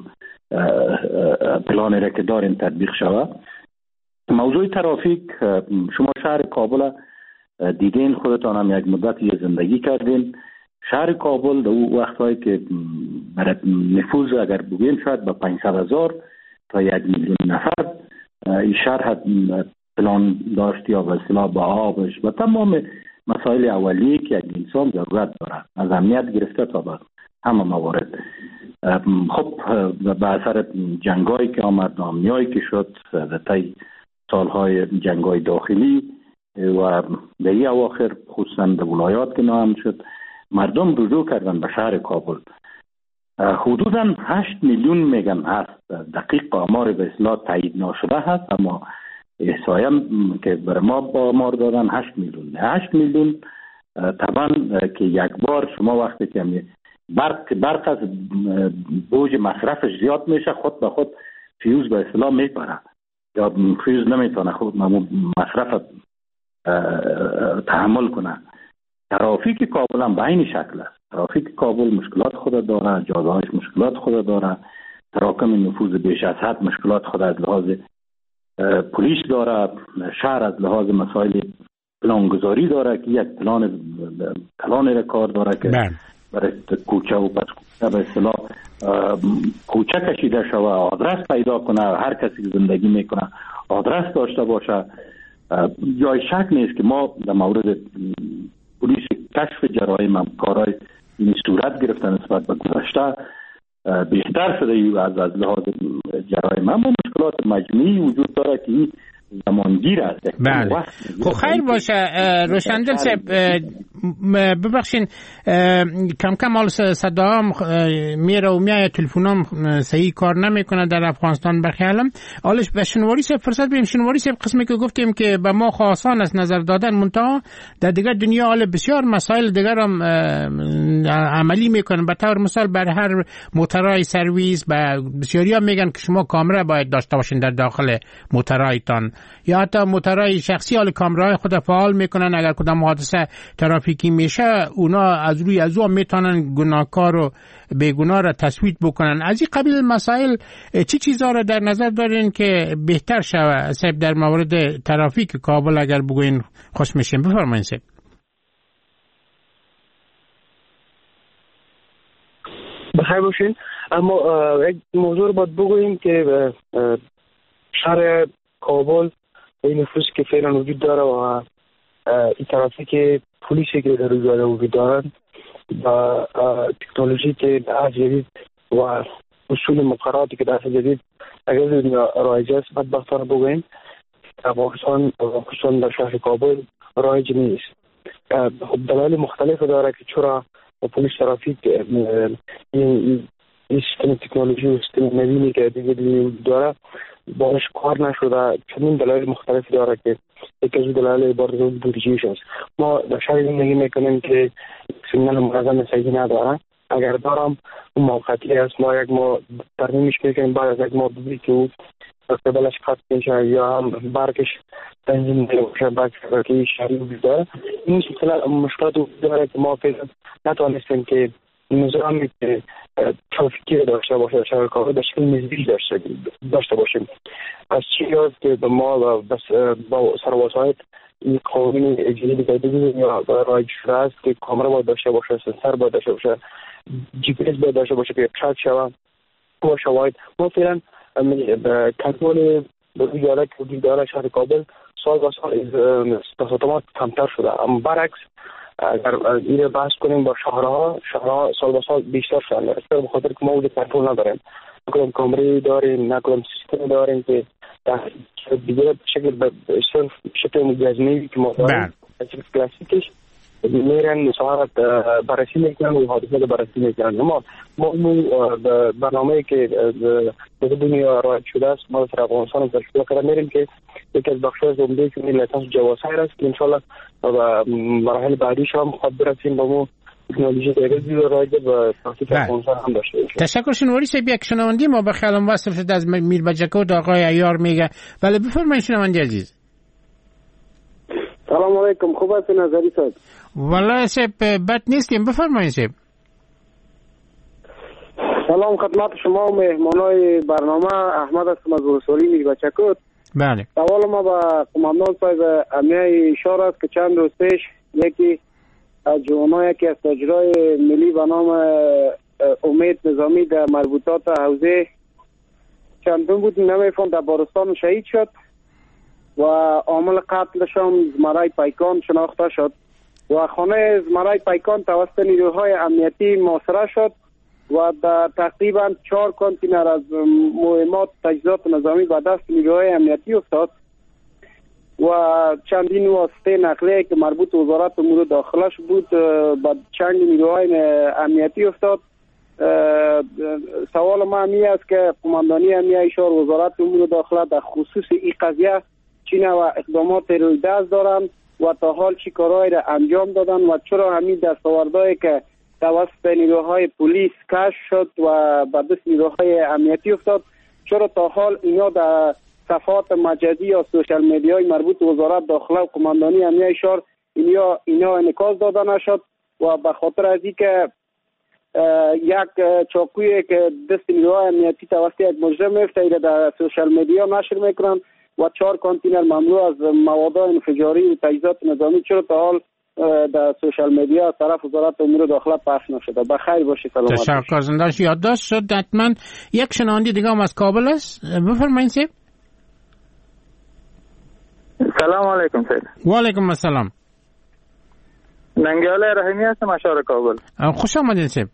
پلانی را که داریم تطبیق شود. موضوع ترافیک، شما شهر کابل دیدین، خودتان هم یک مدتی زندگی کردین. شهر کابل در او وقتهایی که برای نفوذ اگر بگیم شاید با پانصد هزار تا یک میلیون نفر این شهر پلان داشت یا به اصطلاح با آبش و تمام مسائل اولیه که یک انسان ضرورت داره، از امنیت گرفته تا به همه موارد. خب به اثر جنگایی که آمد، ناامنیایی که شد در طی سالهای جنگای داخلی و در این اواخر خصوصا در ولایات که ناامن شد، مردم رجوع کردن به شهر کابل. حدوداً هشت میلیون میگن هست، دقیق آمار به اصطلاح تایید نشده هست، اما احصایه که بر ما با آمار دادن هشت میلیون. هشت میلیون طبعا که یک بار شما وقتی که برق برق از بوج مصرفش زیاد میشه، خود به خود فیوز به اصطلاح میپره یا فیوز نمیتونه خود مصرف تحمل کنه. ترافیک کابل هم به این شکل است. ترافیک کابل مشکلات خود داره، جاده‌هاش مشکلات خود داره، تراکم نفوذ بیش از حد مشکلات خود از لحاظ پلیس داره، شهر از لحاظ مسائل پلانگذاری داره که یک پلان پلان را کار داره که برای کوچه و پس کوچه به اصطلاح کوچه کشیده شوه، آدرس پیدا کنه، هر کسی که زندگی میکنه آدرس داشته باشه. جای شک نیست که ما در مورد پلیس کشف جرایم هم کارهای این صورت گرفتن نسبت به گذشته بهتر شده از از لحاظ جرایم، اما مشکلات مجموعی وجود داره که این زمانگیر است. بله. خب خیر باشه روشندل صاحب، ببخشین کم کم حال صدام میره و میای، تلفنام صحیح کار نمیکنه در افغانستان بخیالم. حالش به شنواری صاحب فرصت بدیم. شنواری صاحب قسمی که گفتیم که به ما خواستان از نظر دادن منتها در دیگر دنیا حال بسیار مسائل دیگر هم عملی میکنن. به طور مثال بر هر موترای سرویس به بسیاری ها میگن که شما کامره باید داشته باشین در داخل موترایتان، یا حتی موترای شخصی حال کامرای خود فعال میکنن. اگر کدام حادثه ترافیکی میشه اونا از روی از اون میتونن گناهکار و بیگناه را تثبیت بکنن. از این قبیل مسائل چی چیزا را در نظر دارین که بهتر شود صاحب در مورد ترافیک کابل اگر بگوین خوش میشیم؟ بفرمایید صاحب. بخیر باشین. اما یک موضوع رو باید بگوییم که شهر کابل این نفوذی که فعلا وجود داره و این طرفی که پلیسی که در روزگار وجود دارن و تکنولوژی که در جدید و اصول مقرراتی که در جدید اگر دنیا رایج است بدبختانه بگوییم افغانستان خصوصا در شهر کابل رایج نیست. دلایل مختلف داره که چرا پلیس ترافیک این سیستم تکنولوژی و سیستم نوینی که دیگه وجود داره باش کار نشده. چنین دلایل مختلف داره که یکی از دلایل عبارت از بودجهش است. ما در شهر زندگی میکنیم که سیگنال منظم صحیح نداره. اگر دارم اون موقعیتی است ما یک ما ترمیمش میکنیم بعد از یک ما ببینیم که او قبلش قطع میشه یا هم برکش تنظیم نمیشه برکه شهری وجود داره. این سلسله مشکلات وجود داره که ما فعلا نتوانستیم که نظامی که ترافیکی داشته باشه شهر کابل به شکل نسبی داشته داشته باشیم. از چی یاد که ما بس با سرواسایت این قوانین جدیدی که دیدیم یا رایج شده است که کامera باید داشته باشه، سنسور باید داشته باشه، جی پی اس باید داشته باشه که ترک شود و شواهد. ما فعلا کنترل روزگاره که وجود داره شهر کابل سال با سال تصادمات کمتر شده. اما برعکس اگر این بحث کنیم با شهرها صحرا سال به سال بیشتر شدن است به خاطر که ما وجود کنترل نداریم. نکلم کامری داریم، نکلم سیستم داریم که دیگه شکل صرف شکل مجازی که ما داریم شکل کلاسیکش میرن ساعت بررسی میکنن و حادثه بررسی میکنن. اما ما اون برنامه‌ای که در دنیا رایج شده است ما در افغانستان تشکیل کرده میریم که یکی از بخش‌های از عمده که لیسانس جواسایر است که انشالله و مراحل بعدیش هم خود برسیم با ما تکنولوژی غیر رایج و تحقیق افغانستان هم داشته باشیم. تشکر شنواری صاحب. یک شنوندی ما به خیالم وصل شد از میر بجکود آقای عیار میگه. بله بفرمایید شنوندی عزیز. سلام علیکم. خوب هستین نظری صاحب؟ والله صاحب بد نیستیم. بفرمایید صاحب. سلام خدمت شما و مهمانای برنامه. احمد هستم از ولسوالی میر بچکود. بله. سوال ما به قماندان صاحب امیه اشاره است که چند روز پیش یکی از جوانایی که از تاجرای ملی به نام امید نظامی در مربوطات حوزه چندم بود نمیفهم در بارستان شهید شد و عامل قتلش هم زمرای پیکان شناخته شد و خانه زمرای پیکان توسط نیروهای امنیتی محاصره شد و در تقریبا چهار کانتینر از مهمات تجهیزات نظامی به دست نیروهای امنیتی افتاد و چندین واسطه نقلیه که مربوط به وزارت امور داخلش بود به چنگ نیروهای امنیتی افتاد. سوال ما همی است که قماندانی امیه اشار وزارت امور داخله در خصوص این قضیه چی نوع اقدامات روی دست دارن و تا حال چی کارهایی را انجام دادن و چرا همین دستاوردهایی که توسط نیروهای پلیس کشف شد و به دست نیروهای امنیتی افتاد چرا تا حال اینا در صفحات مجازی یا سوشال میدیای مربوط به وزارت داخله و قماندانی امیه اشار اینا اینا انعکاس داده نشد و به خاطر از اینکه یک چاقویی که دست نیروهای امنیتی توسط یک مجرم میفته در سوشال میدیا نشر میکنن و چهار کانتینر مملو از مواد انفجاری و تجهیزات نظامی چرا تا حال در سوشال میدیا از طرف وزارت امور داخله پخش نشده. بخیر باشید. سلامت. تشکر. زنده‌اش یادداشت شد. حتما یک شنونده دیگه هم از کابل است. بفرمایید صاحب. سلام علیکم صاحب. و علیکم السلام. ننگیال رحیمی هستم از شهر کابل. خوش آمدید صاحب.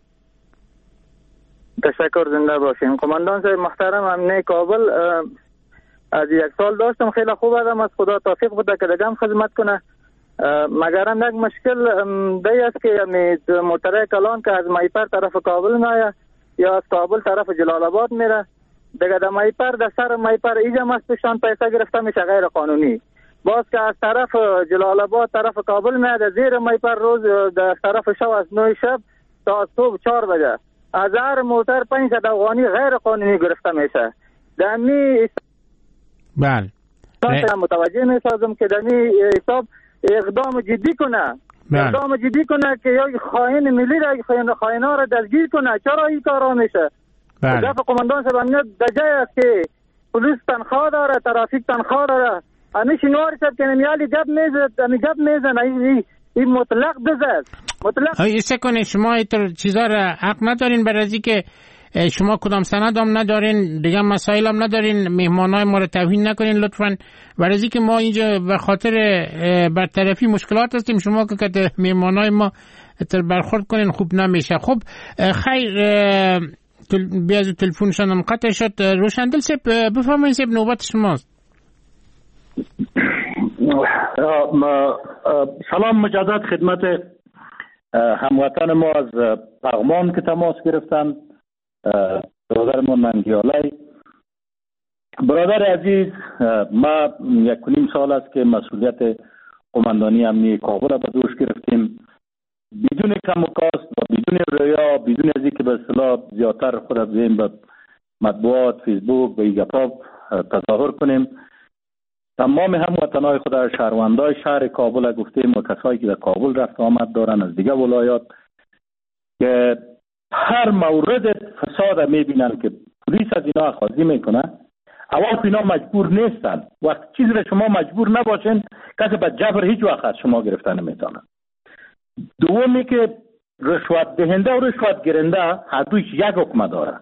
تشکر. زنده باشین. قماندان صاحب محترم امنیه کابل از یک سال داشتم خیلی خوب آدم از خدا توفیق بده که دگم خدمت کنه مگر هم یک مشکل دی است که موتره کلان که از مایپر طرف کابل میایه یا از کابل طرف جلال آباد میره دیگه در مایپر در سر مایپر ایجا مستشان پیسه گرفته میشه غیر قانونی. باز که از طرف جلال آباد طرف کابل میاد زیر مایپر روز در طرف شب از نه شب تا صبح چهار بجه از هر موتر پنجصد افغانی غیر قانونی گرفته میشه. دمی بله من متوجه میسازم که دمی حساب اقدام جدی کنه. بله. اقدام جدی کنه که یا خائن ملی را خائن خائنا را دستگیر کنه. چرا این کارا میشه؟ بله. دفعه قماندان صاحب امنیت در جای است که پلیس تنخواه داره، ترافیک تنخواه داره. همیشه نواری صاحب که نمیالی گپ میزد، همی گپ میزن این این مطلق دزد. مطلق ایسه کنه شما ایتر چیزا را حق ندارین برای از که شما کدام سند هم ندارین، دیگه مسائل هم ندارین، مهمانای ما رو توهین نکنین لطفاً. برای از که ما اینجا به خاطر برطرفی مشکلات هستیم، شما که که مهمانای ما برخورد کنین خوب نمیشه. خب خیر، بیازو تلفنشان هم قطع شد. روشندل سیب بفرمایید سیب، نوبت شماست. سلام مجدد خدمت هموطن ما از پغمان که تماس گرفتن، برادرمون منگیالی. برادر عزیز، ما یک و نیم سال است که مسئولیت قماندانی امنی کابل را به دوش گرفتیم، بدون کم و کاست و بدون ریا، بدون از اینکه به اصطلاح زیادتر خود را بزنیم به مطبوعات، فیسبوک، به ایگپا تظاهر کنیم. تمام هموطنان خود، شهروندای شهر کابل گفتیم و کسایی که در کابل رفت آمد دارن از دیگه ولایات که هر مورد فساد میبینن که پلیس از اینا اخاذی میکنه، اول اینا مجبور نیستن. وقت چیزی را شما مجبور نباشین، کسی به جبر هیچ وقت از شما گرفتن نمیتونه. دومی که رشوت دهنده و رشوت گیرنده هر دویش یک حکم داره.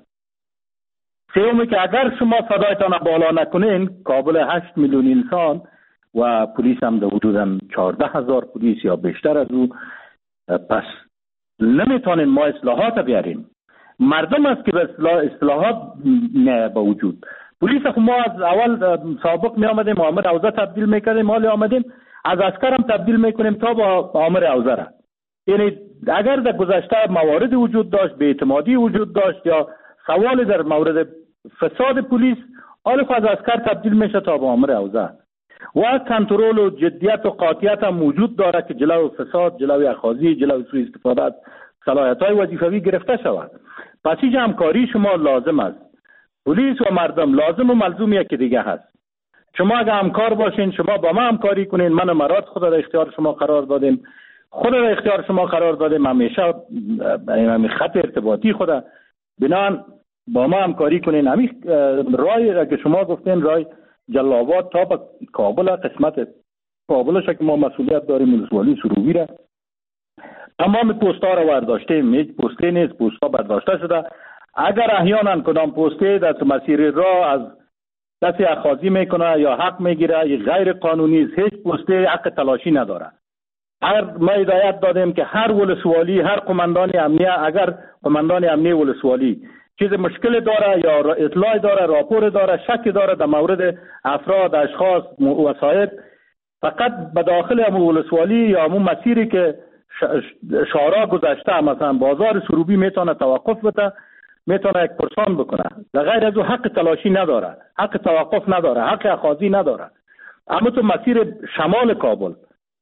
سومی که اگر شما صدایتان بالا نکنین، کابل هشت میلیون انسان و پلیس هم در حدود چهارده هزار پلیس یا بیشتر از او، پس نمیتونین ما اصلاحات بیاریم. مردم است که به اصلاحات نه با وجود. پلیس خب ما از اول سابق می آمدیم آمر اوزه تبدیل میکردیم، حالی آمدیم از عسکر هم تبدیل میکنیم تا با آمر اوزه را. یعنی اگر در گذشته موارد وجود داشت، بی‌اعتمادی وجود داشت یا سوال در مورد فساد پلیس، حالی خود از عسکر تبدیل میشه تا با آمر اوزه. و کنترل و جدیت و قاطعیت هم موجود داره که جلو فساد، جلوی اخاذی، جلوی سوء استفاده از صلاحیت‌های وظیفوی گرفته شود. پس این همکاری شما لازم است. پلیس و مردم لازم و ملزوم یکی دیگه هست. شما اگه همکار باشین، شما با ما همکاری کنین، من و مراد خدا در اختیار شما قرار دادیم، خدا در اختیار شما قرار دادیم، همیشه همین خط ارتباطی خدا بنان با ما همکاری کنین. همین رای که شما گفتین، رای جلال‌آباد تا به کابل، قسمت کابلش که ما مسئولیت داریم، ولسوالی سروبی را تمام پست‌ها را برداشتیم، هیچ پستی نیست، پست‌ها برداشته شده. اگر احیانا کدام پستی در مسیر راه از کسی اخاذی میکنه یا حق میگیره، غیر قانونی است، هیچ پستی حق تلاشی نداره. هر ما هدایت دادیم که هر ولسوالی، هر قماندان امنیه، اگر قماندان امنیه ولسوالی چیز مشکل داره یا اطلاع داره، راپور داره، شک داره در مورد افراد، اشخاص، وسایط، فقط به داخل همون ولسوالی یا همون مسیری که شارع گذشته، مثلا بازار سروبی، میتونه توقف بده، میتونه یک پرسان بکنه. در غیر از او حق تلاشی نداره، حق توقف نداره، حق اخاذی نداره. اما تو مسیر شمال کابل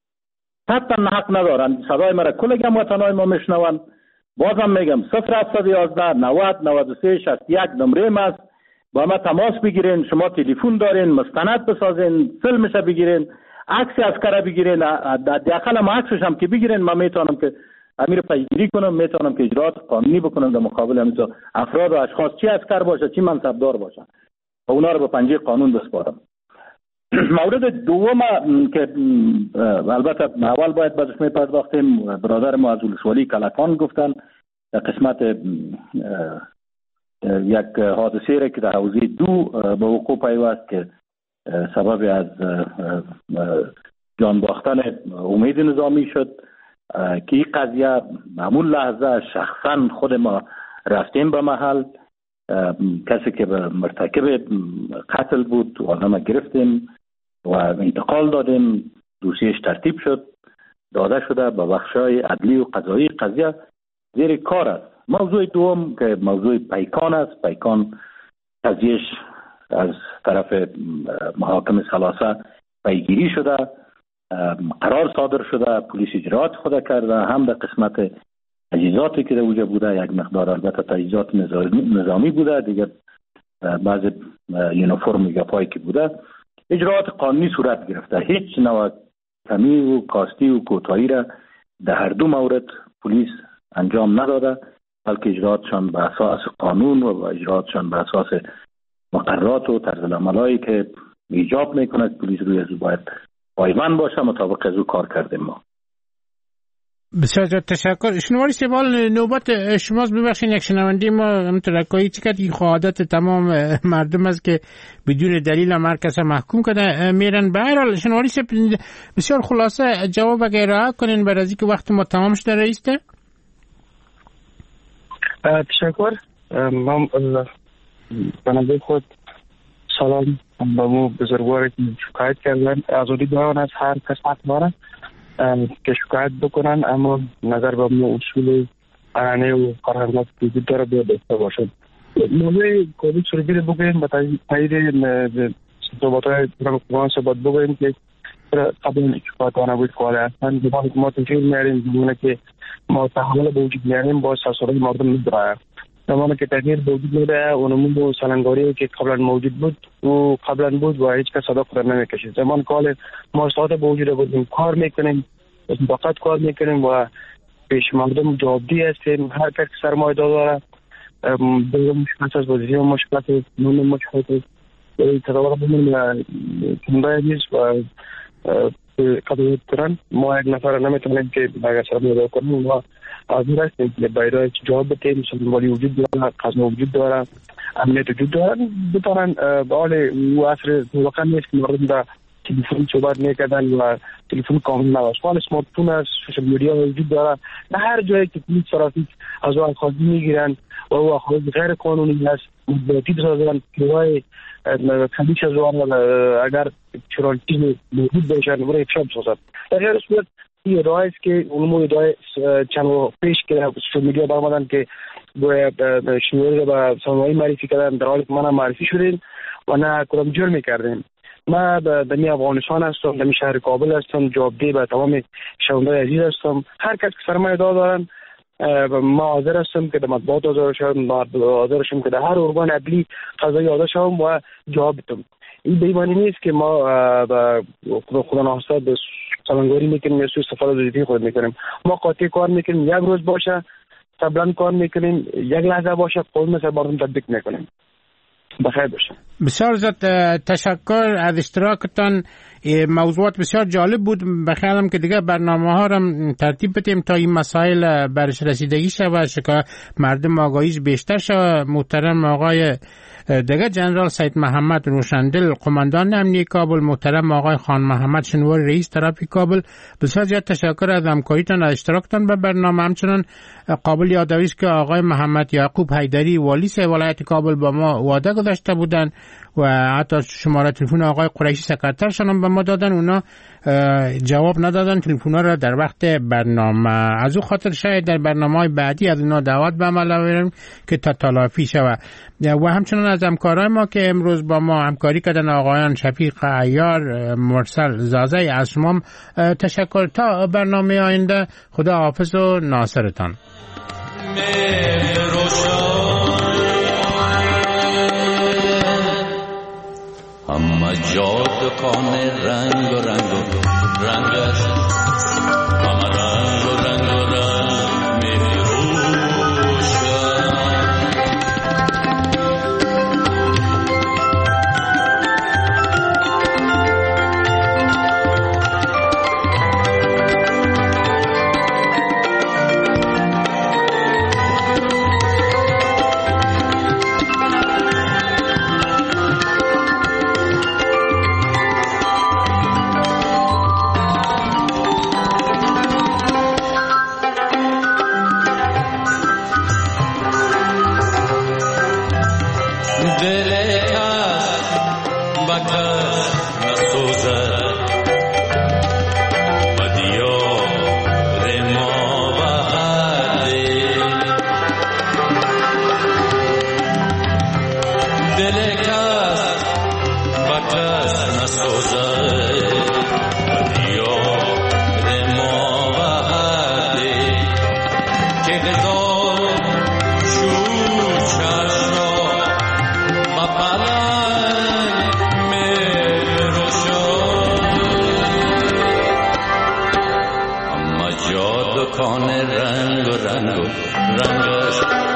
حتی حق ندارن. صدای مرا کل هموطنان ما میشنون. بازم میگم صفر هفتصد و یازده نود نود و سه شصت و یک نمره است. با ما تماس بگیرین. شما تلفن دارین، مستند بسازین، فیلمش بگیرین، عکس عسکر بگیرین، داخل هم عکسش هم که بگیرین، من میتونم که امیر پیگیری کنم، میتونم که اجرات قانونی بکنم در مقابل همین افراد و اشخاص، چی عسکر باشه، چی منصبدار باشه، و اونا رو به پنجه قانون بسپارم. مورد دوم که البته اول باید بازش میپرداختیم، برادر ما از ولسوالی کلکان گفتن در قسمت یک حادثه را که در حوزه دو به وقوع پیوست که سبب از جان باختن امید نظامی شد، که این قضیه همون لحظه شخصا خود ما رفتیم به محل، کسی که به مرتکب قتل بود و ما گرفتیم و انتقال دادیم، دوسیش ترتیب شد، داده شده به بخشای عدلی و قضایی. قضیه زیر کار است. موضوع دوم که موضوع پیکان است. پیکان قضیهش از طرف محاکم ثلاثه پیگیری شده، قرار صادر شده، پلیس اجرات خود کرده، هم در قسمت تجهیزاتی که در اوجه بوده، یک مقدار البته تجهیزات نظامی بوده، دیگر بعض یونیفرم یا پایی که بوده، اجرات قانونی صورت گرفته. هیچ نوع کمی و کاستی و کوتاهی را در هر دو مورد پلیس انجام نداده، بلکه اجراتشان به اساس قانون و اجراتشان به اساس مقررات و طرز العملایی که ایجاب میکند پلیس روی از باید پایبند باشه، مطابق از او کار کردیم ما. بسیار زیاد تشکر. شنواری سوال نوبت شماست. ببخشید یک شنونده ما همونطور رکایی چی کرد این عادت تمام مردم است که بدون دلیل هر کس محکوم کنه میرن. به هر حال شنواری بسیار خلاصه جواب اگر ارائه کنین برای از اینکه وقت ما تمام شده رئیس. تشکر. من بنده خود سلام به مو بزرگواری که شکایت کردن. آزادی دارن از هر کس حق دارن که شکایت بکنن، اما نظر به مو اصول قرانه و قرارداد وجود داره باید داشته باشد. موضوع کووید سرگیر بگویم با تایید صحبت‌های رقمان صحبت بگویم که قبل شکایتانه بود که هستن زمانی که ما تنفیر میاریم، زمانی که ما تحول به وجود میاریم با سرسرهای مردم میدرائه. زمانی که تغییر به وجود میده اونمون و سلنگاری که قبلا موجود بود و قبلا بود و هیچ کس صدا خود نمیکشید. زمان که ما ساعت به وجود بودیم کار میکنیم، فقط کار میکنیم و پیش مردم جوابدی هستیم. هر کس سرمایه داره به مشکلات از وظیفه و مشکلات نون مشکلات تداول بمون کنده نیست و قدر کنن. ما یک نفر نمیتونیم که بگه سرمایه داره کنیم و حاضر هستیم که باید جواب بتیم. سلموالی وجود داره، قضا وجود داره، امنیت وجود داره. بتارن به حال و عصر واقعا نیست که مردم در تلفن صحبت میکردن و تلفن کامل نباشه. حال اسمارتفون است، سوشال میدیا وجود داره. در هر جایی که پلیس ترافیک از او اخاذی میگیرن و او اخاذی غیر قانونی است مدتی بسازن که کمیش از او اگر چران چیزی موجود باشن برای افشا بسازن. در غیر صورت این راه است که اونمو راه چند وقت پیش که سوشال میدیا برآمدن که باید شنواری را به سامانهایی معرفی کردن، در حالی که من هم معرفی شدیم و نه کدام جرمی کردیم. من در افغانستان هستم، در شهر کابل هستم، جوابدهی به تمام شنونده‌های عزیز هستم. هر کس که سرمایه دارن ما حاضر هستم که در مطبوعات حاضر شوم، حاضر شوم که در هر ارگان عدلی قضایی حاضر شوم و جواب بدم. این بی‌معنی نیست که ما خدا ناخواسته به سلنگاری میکنیم یا سوء استفاده از وظیفه خود میکنیم. ما قاطع کار میکنیم، یک روز باشه قبلا کار میکنیم، یک لحظه باشه قول مثل مردم تطبیق میکنیم. بخیر باشه. بسیار زیاد تشکر از اشتراکتان. موضوعات بسیار جالب بود. بخیالم که دیگه برنامه ها را ترتیب بدیم تا این مسائل برش رسیدگی شود، شکایت مردم آگاهیش بیشتر شود. محترم آقای دیگه جنرال سید محمد روشندل قماندان امنیه کابل، محترم آقای خان محمد شنواری رئیس ترافیک کابل، بسیار زیاد تشکر از همکاریتان، از اشتراکتان به برنامه. همچنان قابل یادآوری است که آقای محمد یعقوب حیدری والی ولایت کابل با ما وعده گذاشته بودند و حتی شماره تلفن آقای قریشی سکرترشان هم به ما دادن، اونا جواب ندادن تلفن‌ها را در وقت برنامه. از او خاطر شاید در برنامه‌های بعدی از اونا دعوت به عمل آوریم که تا تلافی شود. و همچنان از همکارای ما که امروز با ما همکاری کردن آقایان شفیق عیار، مرسل زازه، از شما تشکر. تا برنامه آینده خدا حافظ و ناصرتان. همه جا دکان رنگ و رنگ و رنگ است، همه رنگ و رنگ و رنگ می روشن. رنگ و رنگ و رنگ است